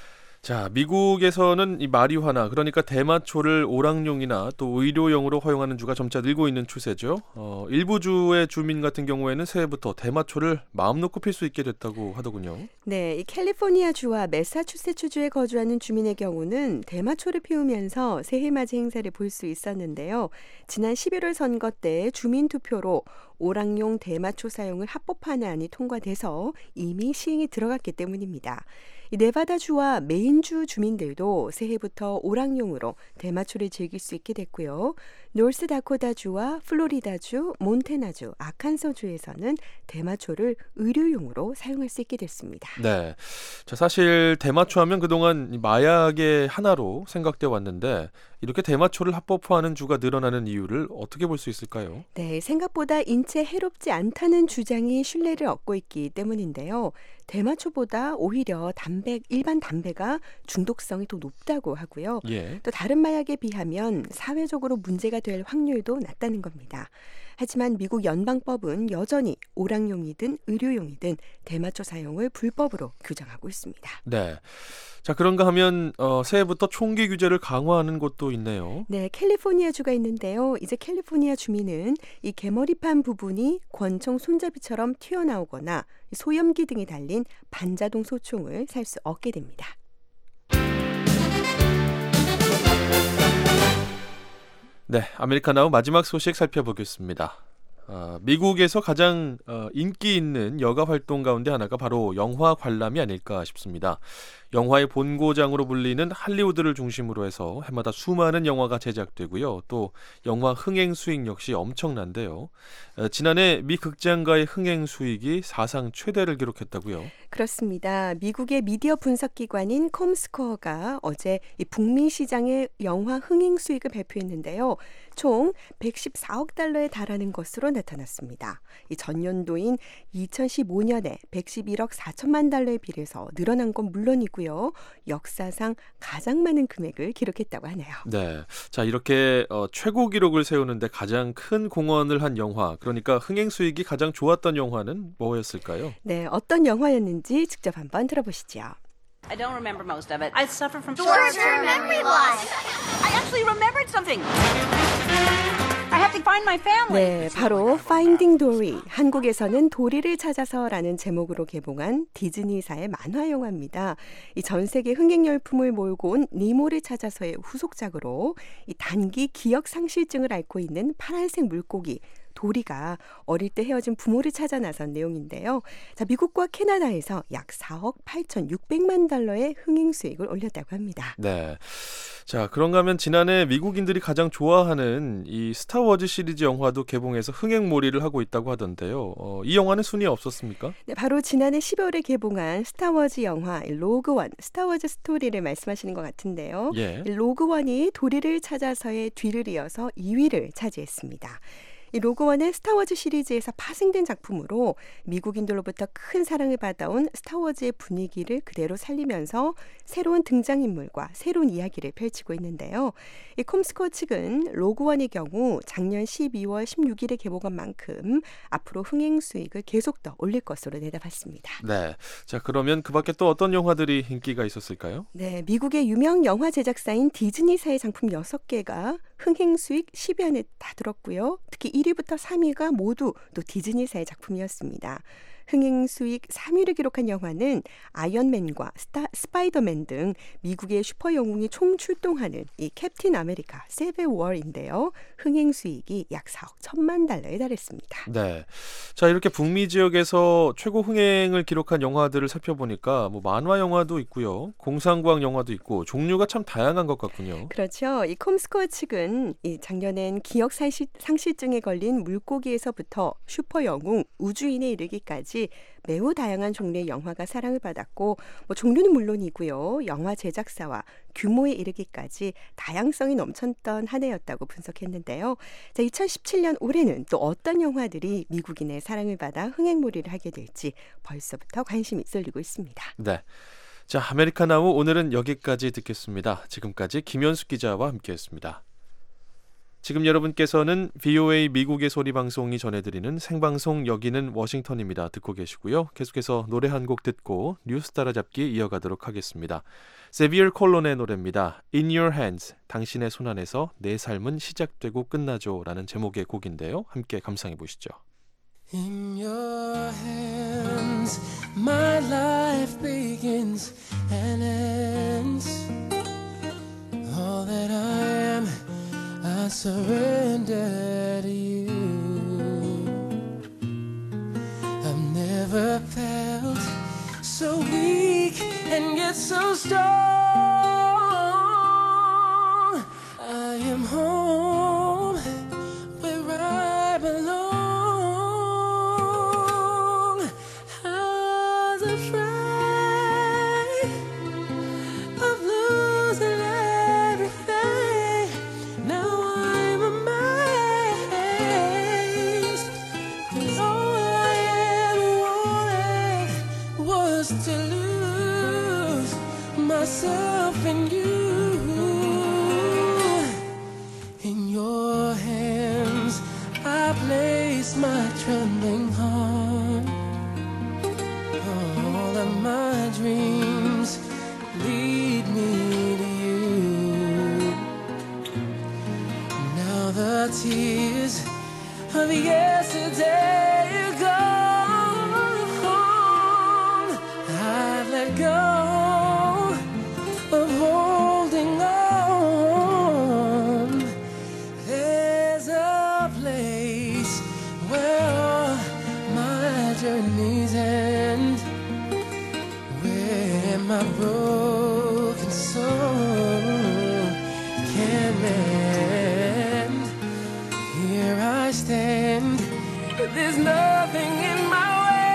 자, 미국에서는 이 마리화나 그러니까 대마초를 오락용이나 또 의료용으로 허용하는 주가 점차 늘고 있는 추세죠. 일부 주의 주민 같은 경우에는 새해부터 대마초를 마음 놓고 필 수 있게 됐다고 하더군요. 네, 이 캘리포니아주와 매사추세츠주에 거주하는 주민의 경우는 대마초를 피우면서 새해맞이 행사를 볼 수 있었는데요. 지난 11월 선거 때 주민투표로 오락용 대마초 사용을 합법화하는 안이 통과돼서 이미 시행에 들어갔기 때문입니다. 이 네바다주와 메인주 주민들도 새해부터 오락용으로 대마초를 즐길 수 있게 됐고요. 노스다코타주와 플로리다주, 몬태나주, 아칸소주에서는 대마초를 의료용으로 사용할 수 있게 됐습니다. 네. 자, 사실 대마초 하면 그동안 마약의 하나로 생각돼 왔는데 이렇게 대마초를 합법화하는 주가 늘어나는 이유를 어떻게 볼 수 있을까요? 네, 생각보다 인체에 해롭지 않다는 주장이 신뢰를 얻고 있기 때문인데요. 대마초보다 오히려 일반 담배가 중독성이 더 높다고 하고요. 예. 또 다른 마약에 비하면 사회적으로 문제가 될 확률도 낮다는 겁니다. 하지만 미국 연방법은 여전히 오락용이든 의료용이든 대마초 사용을 불법으로 규정하고 있습니다. 네. 자, 그런가 하면 새해부터 총기 규제를 강화하는 곳도 있네요. 네, 캘리포니아주가 있는데요. 이제 캘리포니아 주민은 이 개머리판 부분이 권총 손잡이처럼 튀어나오거나 소염기 등이 달린 반자동 소총을 살 수 없게 됩니다. 네, 아메리카나우 마지막 소식 살펴보겠습니다. 미국에서 가장 인기 있는 여가 활동 가운데 하나가 바로 영화 관람이 아닐까 싶습니다. 영화의 본고장으로 불리는 할리우드를 중심으로 해서 해마다 수많은 영화가 제작되고요. 또 영화 흥행 수익 역시 엄청난데요. 지난해 미 극장가의 흥행 수익이 사상 최대를 기록했다고요. 그렇습니다. 미국의 미디어 분석 기관인 컴스코어가 어제 이 북미 시장의 영화 흥행 수익을 발표했는데요. 총 114억 달러에 달하는 것으로 나타났습니다. 이 전년도인 2015년에 111억 4천만 달러에 비해서 늘어난 건 물론이고요. 역사상 가장 많은 금액을 기록했다고 하네요. 네, 자 이렇게 최고 기록을 세우는데 가장 큰 공헌을 한 영화, 그러니까 흥행 수익이 가장 좋았던 영화는 뭐였을까요? 네, 어떤 영화였는지 직접 한번 들어보시죠. I don't remember most of it. I suffer from short-term memory loss. I actually remembered something. I have to find my family. 네, 바로 Finding Dory, 한국에서는 도리를 찾아서라는 제목으로 개봉한 디즈니사의 만화 영화입니다. 이 전 세계 흥행 열풍을 몰고 온 니모를 찾아서의 후속작으로 이 단기 기억 상실증을 앓고 있는 파란색 물고기 도리가 어릴 때 헤어진 부모를 찾아 나선 내용인데요. 자, 미국과 캐나다에서 약 4억 8,600만 달러의 흥행 수익을 올렸다고 합니다. 네. 자, 그런가 하면 지난해 미국인들이 가장 좋아하는 이 스타워즈 시리즈 영화도 개봉해서 흥행몰이를 하고 있다고 하던데요. 이 영화는 순위에 없었습니까? 네, 바로 지난해 12월에 개봉한 스타워즈 영화 로그원, 스타워즈 스토리를 말씀하시는 것 같은데요. 예. 로그원이 도리를 찾아서의 뒤를 이어서 2위를 차지했습니다. 이 로그원은 스타워즈 시리즈에서 파생된 작품으로 미국인들로부터 큰 사랑을 받아온 스타워즈의 분위기를 그대로 살리면서 새로운 등장인물과 새로운 이야기를 펼치고 있는데요. 이 컴스코어 측은 로그원의 경우 작년 12월 16일에 개봉한 만큼 앞으로 흥행 수익을 계속 더 올릴 것으로 내다봤습니다. 네. 자, 그러면 그 밖에 또 어떤 영화들이 인기가 있었을까요? 네, 미국의 유명 영화 제작사인 디즈니사의 작품 6개가 흥행 수익 10위 안에 다 들었고요. 특히 1위부터 3위가 모두 또 디즈니사의 작품이었습니다. 흥행 수익 3위를 기록한 영화는 아이언맨과 스파이더맨 등 미국의 슈퍼 영웅이 총출동하는 이 캡틴 아메리카 시빌 워인데요. 흥행 수익이 약 4억 1천만 달러에 달했습니다. 네. 자, 이렇게 북미 지역에서 최고 흥행을 기록한 영화들을 살펴보니까 뭐 만화 영화도 있고요. 공상과학 영화도 있고 종류가 참 다양한 것 같군요. 그렇죠. 이 컴스코어 측은 이 작년엔 기억 상실증에 걸린 물고기에서부터 슈퍼 영웅, 우주인에 이르기까지 매우 다양한 종류의 영화가 사랑을 받았고 종류는 물론이고요. 영화 제작사와 규모에 이르기까지 다양성이 넘쳤던 한 해였다고 분석했는데요. 자, 2017년 올해는 또 어떤 영화들이 미국인의 사랑을 받아 흥행몰이를 하게 될지 벌써부터 관심이 쏠리고 있습니다. 네. 자, 아메리카나우 오늘은 여기까지 듣겠습니다. 지금까지 김현숙 기자와 함께했습니다. 지금 여러분께서는 VOA 미국의 소리 방송이 전해드리는 생방송 여기는 워싱턴입니다. 듣고 계시고요. 계속해서 노래 한 곡 듣고 뉴스 따라잡기 이어가도록 하겠습니다. 세비얼 콜론의 노래입니다. In Your Hands, 당신의 손 안에서 내 삶은 시작되고 끝나죠 라는 제목의 곡인데요. 함께 감상해 보시죠. In your hands, my life begins and ends. All that I am, I surrender to you. so weak and yet so strong. I am home where I belong. I was afraid of losing everything. Now I'm amazed, 'cause all I ever wanted was to lose myself in you. In your hands I place my trembling heart. All of my dreams lead me to you. Now the tears of yesterday are gone. I've let go of holding on. There's a place where all my journeys end, where my broken soul can mend. Here I stand, but there's nothing in my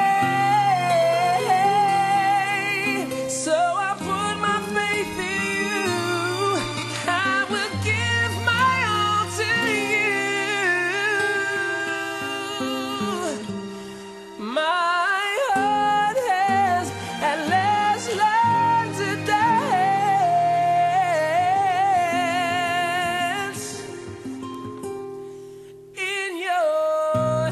way. So I put my faith in you. I will give my all to you. My heart has at last learned to dance in your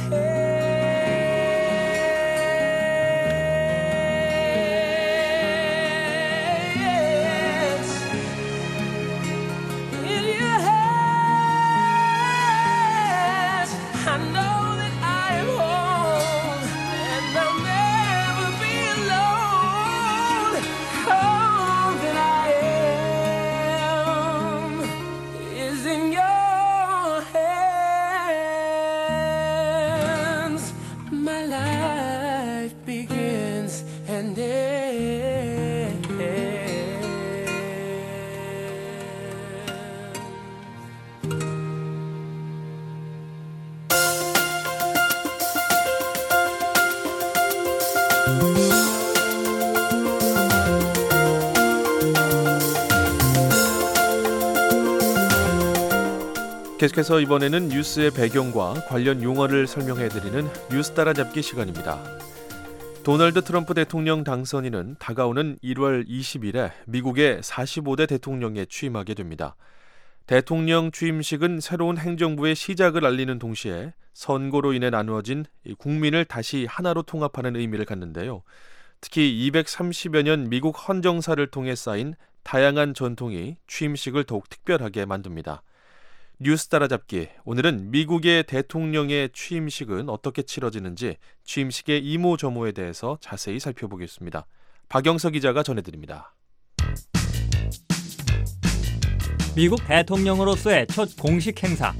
hands. In your hands, I know that I am home, and I'll never be alone. All that I am is in your hands. My life begins and ends. 계속해서 이번에는 뉴스의 배경과 관련 용어를 설명해드리는 뉴스 따라잡기 시간입니다. 도널드 트럼프 대통령 당선인은 다가오는 1월 20일에 미국의 45대 대통령에 취임하게 됩니다. 대통령 취임식은 새로운 행정부의 시작을 알리는 동시에 선거로 인해 나누어진 국민을 다시 하나로 통합하는 의미를 갖는데요. 특히 230여 년 미국 헌정사를 통해 쌓인 다양한 전통이 취임식을 더욱 특별하게 만듭니다. 뉴스 따라잡기, 오늘은 미국의 대통령의 취임식은 어떻게 치러지는지 취임식의 이모저모에 대해서 자세히 살펴보겠습니다. 박영석 기자가 전해드립니다. 미국 대통령으로서의 첫 공식 행사.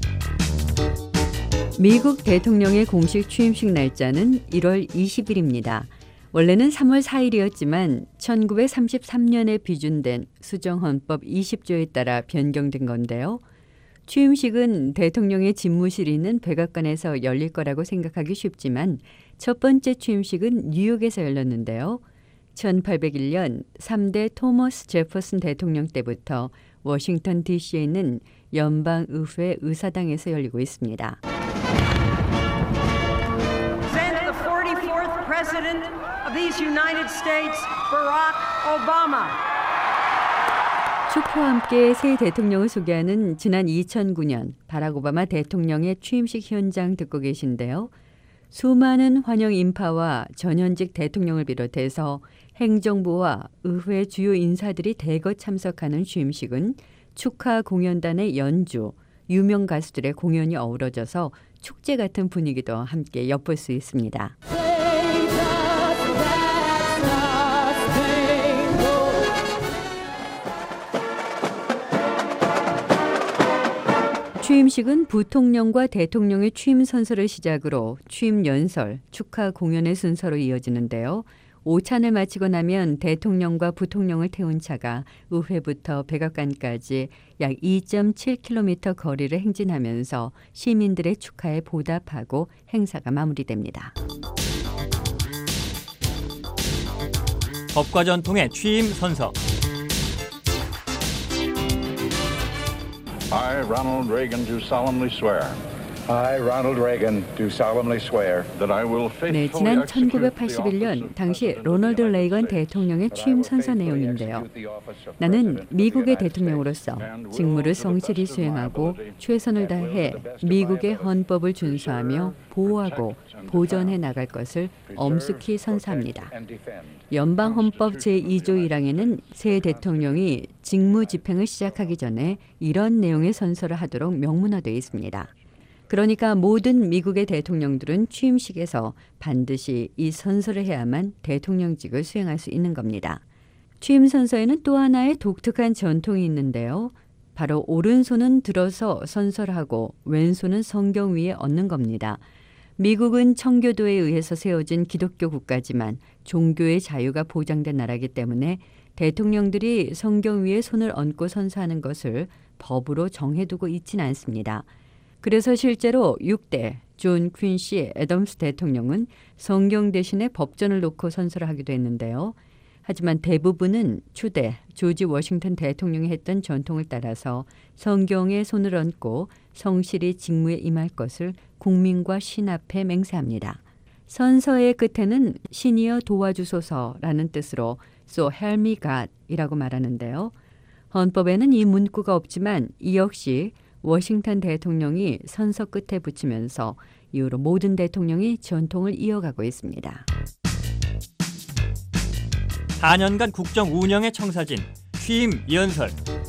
미국 대통령의 공식 취임식 날짜는 1월 20일입니다. 원래는 3월 4일이었지만 1933년에 비준된 수정헌법 20조에 따라 변경된 건데요. 취임식은 대통령의 집무실이 있는 백악관에서 열릴 거라고 생각하기 쉽지만 첫 번째 취임식은 뉴욕에서 열렸는데요. 1801년 3대 토머스 제퍼슨 대통령 때부터 워싱턴 DC에 있는 연방의회 의사당에서 열리고 있습니다. Present the 44th President of these United States, Barack Obama. 축포와 함께 새 대통령을 소개하는 지난 2009년 바락 오바마 대통령의 취임식 현장 듣고 계신데요. 수많은 환영 인파와 전현직 대통령을 비롯해서 행정부와 의회 주요 인사들이 대거 참석하는 취임식은 축하 공연단의 연주, 유명 가수들의 공연이 어우러져서 축제 같은 분위기도 함께 엿볼 수 있습니다. 취임식은 부통령과 대통령의 취임 선서를 시작으로 취임 연설, 축하 공연의 순서로 이어지는데요. 오찬을 마치고 나면 대통령과 부통령을 태운 차가 의회부터 백악관까지 약 2.7km 거리를 행진하면서 시민들의 축하에 보답하고 행사가 마무리됩니다. 법과 전통의 취임 선서. I, Ronald Reagan, do solemnly swear. I, Ronald Reagan, do solemnly swear that I will faithfully 지난 execute the office 1981년 of 당시 President of the 로널드 United 레이건 States, 대통령의 that I 취임 will 선서 faithfully 내용인데요. execute the office of 나는 President of the 미국의 United 대통령으로서 States and will 직무를 to the 성실히 best of my 수행하고 ability 최선을 and will to 다해 the best of my 미국의 ability 헌법을 준수하며 보호하고 보존해 나갈 것을 엄숙히 선사합니다. 연방 헌법 제2조 1항에는 새 대통령이 직무 집행을 시작하기 전에 이런 내용의 선서를 하도록 명문화되어 있습니다. 그러니까 모든 미국의 대통령들은 취임식에서 반드시 이 선서를 해야만 대통령직을 수행할 수 있는 겁니다. 취임 선서에는 또 하나의 독특한 전통이 있는데요. 바로 오른손은 들어서 선서를 하고 왼손은 성경 위에 얹는 겁니다. 미국은 청교도에 의해서 세워진 기독교 국가지만 종교의 자유가 보장된 나라이기 때문에 대통령들이 성경 위에 손을 얹고 선서하는 것을 법으로 정해두고 있지는 않습니다. 그래서 실제로 6대 존 퀸시 애덤스 대통령은 성경 대신에 법전을 놓고 선서를 하기도 했는데요. 하지만 대부분은 초대 조지 워싱턴 대통령이 했던 전통을 따라서 성경에 손을 얹고 성실히 직무에 임할 것을 국민과 신 앞에 맹세합니다. 선서의 끝에는 신이여 도와주소서라는 뜻으로 So help me God이라고 말하는데요. 헌법에는 이 문구가 없지만 이 역시 워싱턴 대통령이 선서 끝에 붙이면서 이후로 모든 대통령이 전통을 이어가고 있습니다. 4년간 국정 운영의 청사진, 취임 연설.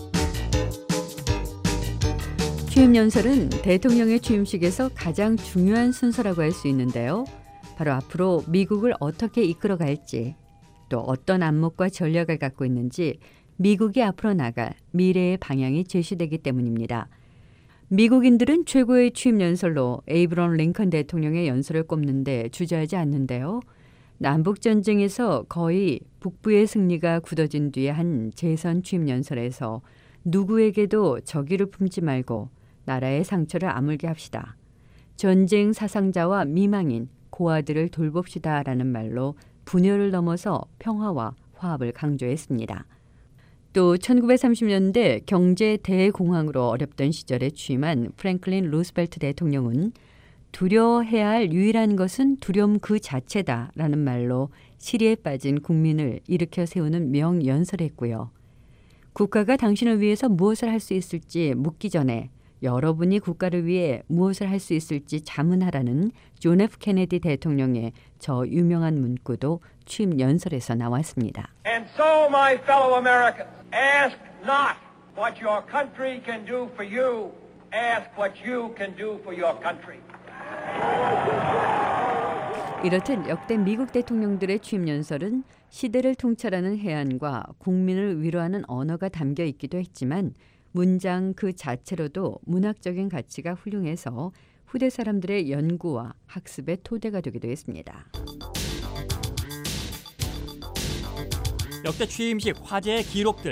취임 연설은 대통령의 취임식에서 가장 중요한 순서라고 할 수 있는데요. 바로 앞으로 미국을 어떻게 이끌어갈지, 또 어떤 안목과 전략을 갖고 있는지 미국이 앞으로 나갈 미래의 방향이 제시되기 때문입니다. 미국인들은 최고의 취임 연설로 에이브럼 링컨 대통령의 연설을 꼽는데 주저하지 않는데요. 남북전쟁에서 거의 북부의 승리가 굳어진 뒤에 한 재선 취임 연설에서 누구에게도 적의를 품지 말고 나라의 상처를 아물게 합시다. 전쟁 사상자와 미망인, 고아들을 돌봅시다라는 말로 분열을 넘어서 평화와 화합을 강조했습니다. 또 1930년대 경제 대공황으로 어렵던 시절에 취임한 프랭클린 루스벨트 대통령은 두려워해야 할 유일한 것은 두려움 그 자체다라는 말로 시리에 빠진 국민을 일으켜 세우는 명연설을 했고요. 국가가 당신을 위해서 무엇을 할 수 있을지 묻기 전에 여러분이 국가를 위해 무엇을 할 수 있을지 자문하라는 존 F 케네디 대통령의 저 유명한 문구도 취임 연설에서 나왔습니다. And so, my fellow Americans, ask not what your country can do for you, ask what you can do for your country. 이렇듯 역대 미국 대통령들의 취임 연설은 시대를 통찰하는 해안과 국민을 위로하는 언어가 담겨 있기도 했지만 문장 그 자체로도 문학적인 가치가 훌륭해서 후대 사람들의 연구와 학습의 토대가 되기도 했습니다. 역대 취임식 화제의 기록들.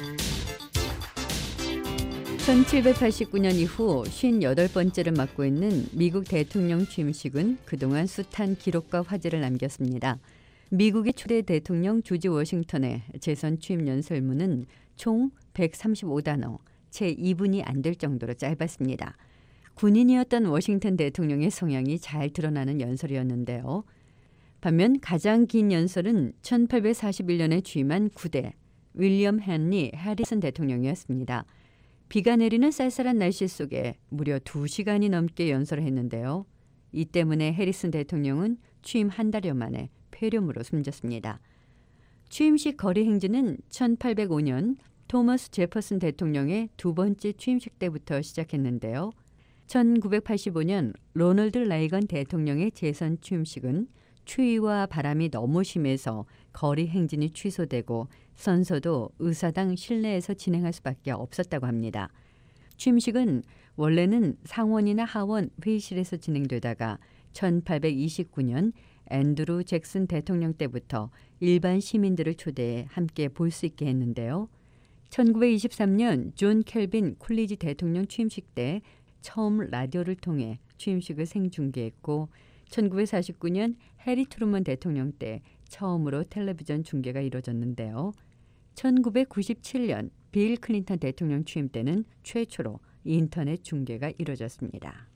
1789년 이후 58번째를 맡고 있는 미국 대통령 취임식은 그동안 숱한 기록과 화제를 남겼습니다. 미국의 초대 대통령 조지 워싱턴의 재선 취임 연설문은 총 135단어, 채 2분이 안 될 정도로 짧았습니다. 군인이었던 워싱턴 대통령의 성향이 잘 드러나는 연설이었는데요. 반면 가장 긴 연설은 1841년에 취임한 9대 윌리엄 헨리 해리슨 대통령이었습니다. 비가 내리는 쌀쌀한 날씨 속에 무려 2시간이 넘게 연설을 했는데요. 이 때문에 해리슨 대통령은 취임 한 달여 만에 폐렴으로 숨졌습니다. 취임식 거리 행진은 1805년 토머스 제퍼슨 대통령의 두 번째 취임식 때부터 시작했는데요. 1985년 로널드 레이건 대통령의 재선 취임식은 추위와 바람이 너무 심해서 거리 행진이 취소되고 선서도 의사당 실내에서 진행할 수밖에 없었다고 합니다. 취임식은 원래는 상원이나 하원 회의실에서 진행되다가 1829년 앤드루 잭슨 대통령 때부터 일반 시민들을 초대해 함께 볼 수 있게 했는데요. 1923년 존 켈빈 쿨리지 대통령 취임식 때 처음 라디오를 통해 취임식을 생중계했고 1949년 해리 트루먼 대통령 때 처음으로 텔레비전 중계가 이뤄졌는데요. 1997년 빌 클린턴 대통령 취임 때는 최초로 인터넷 중계가 이뤄졌습니다.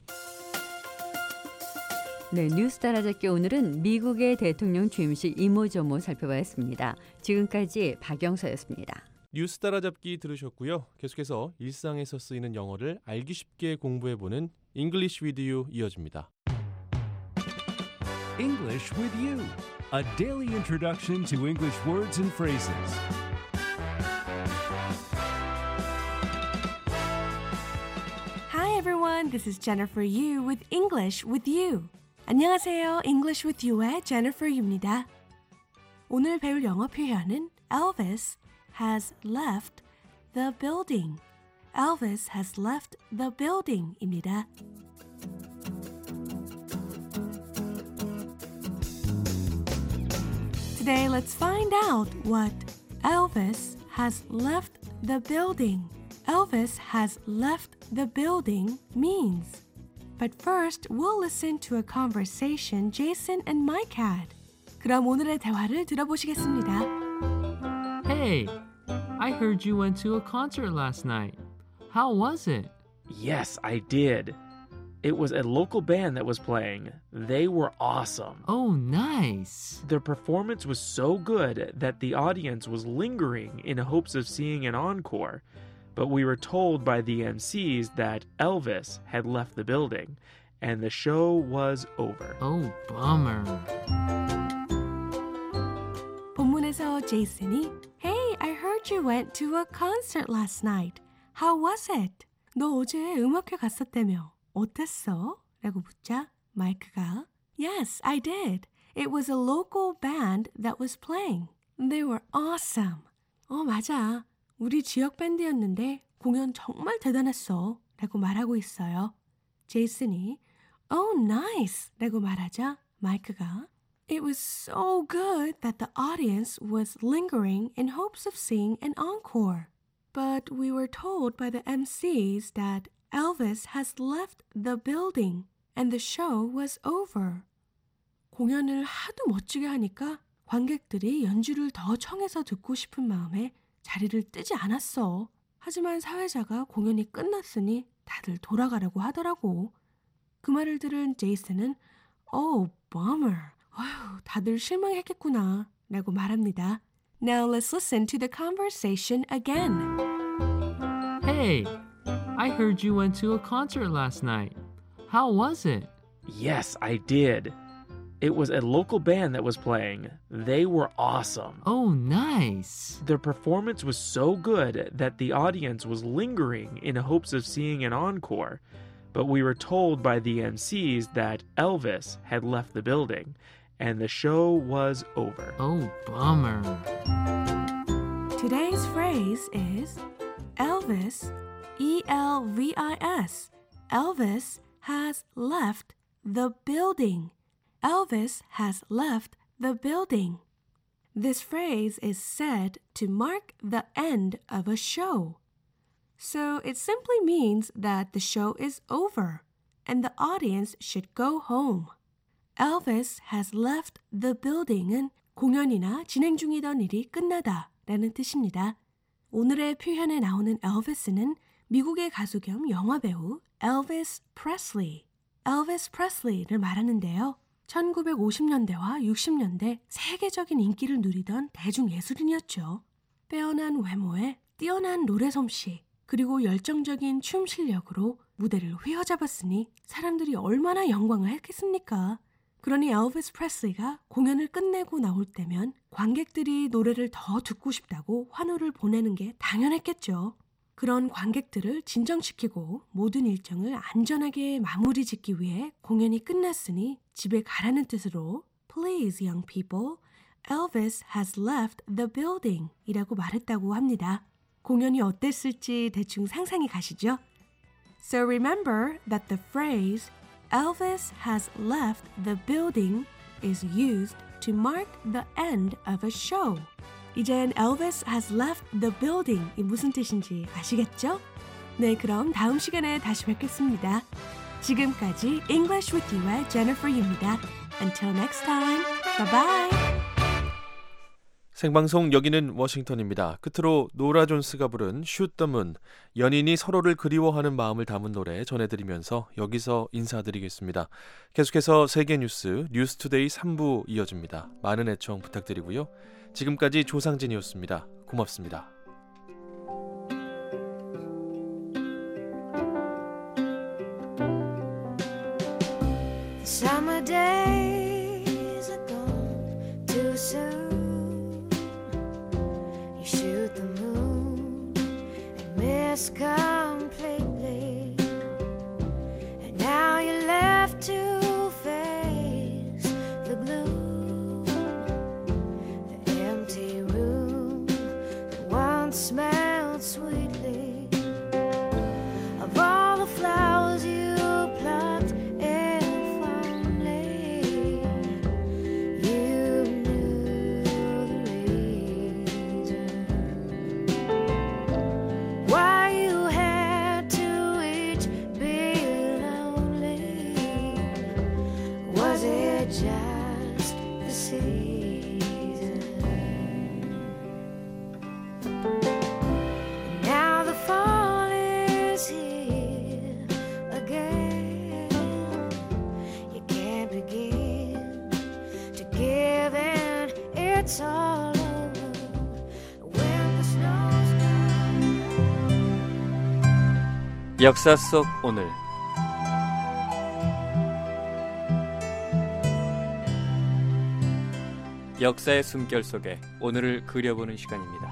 네, 뉴스 따라잡기 오늘은 미국의 대통령 취임식 이모저모 살펴봤습니다. 지금까지 박영서였습니다. 뉴스 따라잡기 들으셨고요. 계속해서 일상에서 쓰이는 영어를 알기 쉽게 공부해보는 English with You 이어집니다. English with You, a daily introduction to English words and phrases. Hi everyone, this is Jennifer Yu with English with You. 안녕하세요, English with You의 Jennifer Yu입니다. 오늘 배울 영어 표현은 Elvis has left the building. Elvis has left the building 입니다. Today, let's find out what Elvis has left the building. Elvis has left the building means. But first, we'll listen to a conversation Jason and Mike had. 그럼 오늘의 대화를 들어보시겠습니다. Hey, I heard you went to a concert last night. How was it? Yes, I did. It was a local band that was playing. They were awesome. Oh, nice. Their performance was so good that the audience was lingering in hopes of seeing an encore. But we were told by the MCs that Elvis had left the building, and the show was over. Oh, bummer. 본문에서 제이슨이 Hey, I heard you went to a concert last night. How was it? 너 어제 음악회 갔었다며. 어땠어? 라고 묻자 마이크가 Yes, I did. It was a local band that was playing. They were awesome. 맞아. 우리 지역 밴드였는데 공연 정말 대단했어. 라고 말하고 있어요. 제이슨이 Oh, nice. 라고 말하자 마이크가 It was so good that the audience was lingering in hopes of seeing an encore. But we were told by the MCs that Elvis has left the building and the show was over. 공연을 하도 멋지게 하니까 관객들이 연주를 더 청해서 듣고 싶은 마음에 자리를 뜨지 않았어. 하지만 사회자가 공연이 끝났으니 다들 돌아가라고 하더라고. 그 말을 들은 제이슨은 Oh, bummer. 어휴, 다들 실망했겠구나 라고 말합니다. Now let's listen to the conversation again. Hey, I heard you went to a concert last night. How was it? Yes, I did. It was a local band that was playing. They were awesome. Oh, nice. Their performance was so good that the audience was lingering in hopes of seeing an encore. But we were told by the MCs that Elvis had left the building, and the show was over. Oh, bummer. Today's phrase is Elvis, E-L-V-I-S. Elvis has left the building. Elvis has left the building. This phrase is said to mark the end of a show. So it simply means that the show is over and the audience should go home. Elvis has left the building은 공연이나 진행 중이던 일이 끝나다 라는 뜻입니다. 오늘의 표현에 나오는 엘비스는 미국의 가수 겸 영화배우 엘비스 프레슬리, 엘비스 프레슬리를 말하는데요. 1950년대와 60년대 세계적인 인기를 누리던 대중예술인이었죠. 빼어난 외모에 뛰어난 노래 솜씨, 그리고 열정적인 춤 실력으로 무대를 휘어잡았으니 사람들이 얼마나 영광을 했겠습니까? 그러니 엘비스 프레슬리가 공연을 끝내고 나올 때면 관객들이 노래를 더 듣고 싶다고 환호를 보내는 게 당연했겠죠. 그런 관객들을 진정시키고 모든 일정을 안전하게 마무리 짓기 위해 공연이 끝났으니 집에 가라는 뜻으로 Please, young people, Elvis has left the building 이라고 말했다고 합니다. 공연이 어땠을지 대충 상상이 가시죠? So remember that the phrase Elvis has left the building is used to mark the end of a show. 이젠 Elvis has left the building 이 무슨 뜻인지 아시겠죠? 네, 그럼 다음 시간에 다시 뵙겠습니다. 지금까지 English with You의 Jennifer Yu입니다. Until next time, bye bye. 생방송 여기는 워싱턴입니다. 끝으로 노라 존스가 부른 Shoot the Moon, 연인이 서로를 그리워하는 마음을 담은 노래 전해드리면서 여기서 인사드리겠습니다. 계속해서 세계 뉴스 뉴스투데이 3부 이어집니다. 많은 애청 부탁드리고요. 지금까지 조상진이었습니다. 고맙습니다. Summer days are gone too soon. You shoot the moon and miss completely, and now you're left to face the gloom, the empty room that once smelled sweetly of all the flowers you plucked. Just the season. Now the fall is here again. You can't begin to give in. It's all over when the snow's gone. 역사 속 오늘. 역사의 숨결 속에 오늘을 그려보는 시간입니다.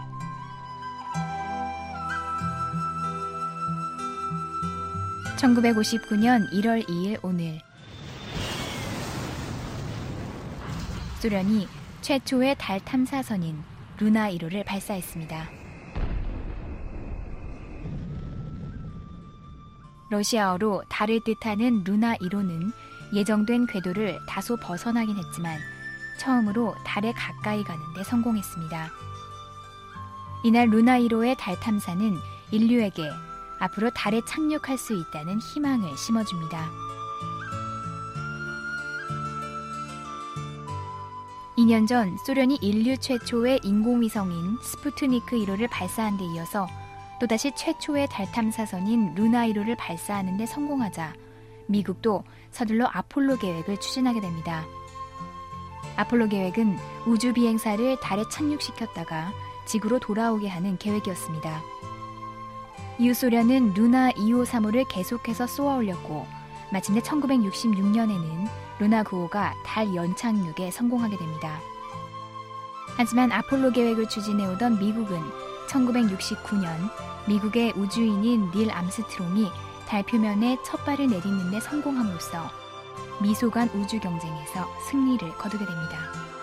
(1959년 1월 2일) 오늘 소련이 최초의 달 탐사선인 루나 1호를 발사했습니다. 러시아어로 달을 뜻하는 루나 1호는 예정된 궤도를 다소 벗어나긴 했지만 처음으로 달에 가까이 가는 데 성공했습니다. 이날 루나 1호의 달 탐사는 인류에게 앞으로 달에 착륙할 수 있다는 희망을 심어줍니다. 2년 전 소련이 인류 최초의 인공위성인 스푸트니크 1호를 발사한 데 이어서 또다시 최초의 달 탐사선인 루나 1호를 발사하는 데 성공하자 미국도 서둘러 아폴로 계획을 추진하게 됩니다. 아폴로 계획은 우주 비행사를 달에 착륙시켰다가 지구로 돌아오게 하는 계획이었습니다. 이후 소련은 루나 2호, 3호를 계속해서 쏘아 올렸고 마침내 1966년에는 루나 9호가 달 연착륙에 성공하게 됩니다. 하지만 아폴로 계획을 추진해오던 미국은 1969년 미국의 우주인인 닐 암스트롱이 달 표면에 첫 발을 내딛는 데 성공함으로써 미소간 우주 경쟁에서 승리를 거두게 됩니다.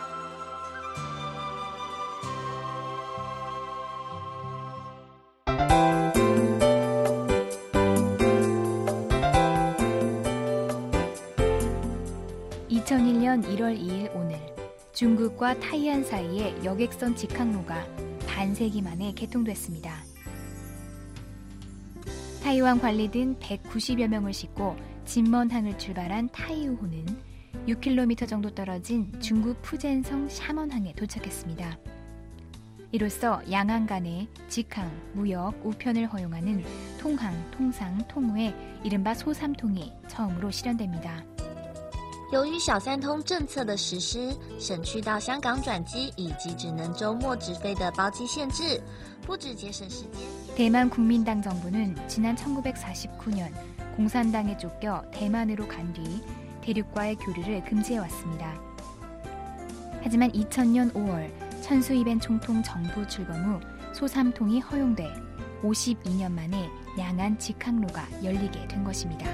(2001년 1월 2일) 오늘 중국과 타이안 사이의 여객선 직항로가 반세기 만에 개통됐습니다. 타이완 관리든 190여 명을 싣고 진먼항을 출발한 타이우호는 6km 정도 떨어진 중국 푸젠성 샤먼항에 도착했습니다. 이로써 양안 간의 직항, 무역, 우편을 허용하는 통항, 통상, 통우의 이른바 소삼통이 처음으로 실현됩니다. 由于小三通政策的实施，省去到香港转机以及只能周末直飞的包机限制，不止节省时间。 대만 국민당 정부는 지난 1949년 공산당에 쫓겨 대만으로 간 뒤 대륙과의 교류를 금지해왔습니다. 하지만 2000년 5월 천수이벤 총통 정부 출범 후 소삼통이 허용돼 52년 만에 양안 직항로가 열리게 된 것입니다.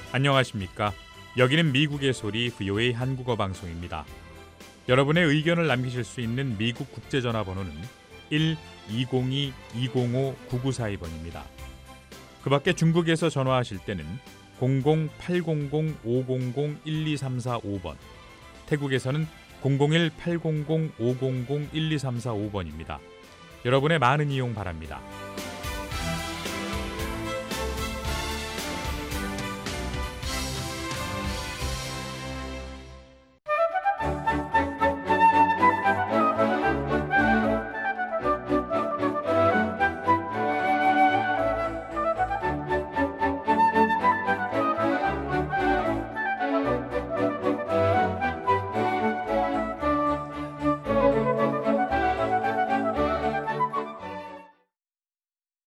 안녕하십니까? 여기는 미국의 소리 VOA 한국어 방송입니다. 여러분의 의견을 남기실 수 있는 미국 국제전화번호는 1-202-205-9942번입니다. 그 밖에 중국에서 전화하실 때는 00-800-500-12345번, 태국에서는 001-800-500-12345번입니다. 여러분의 많은 이용 바랍니다.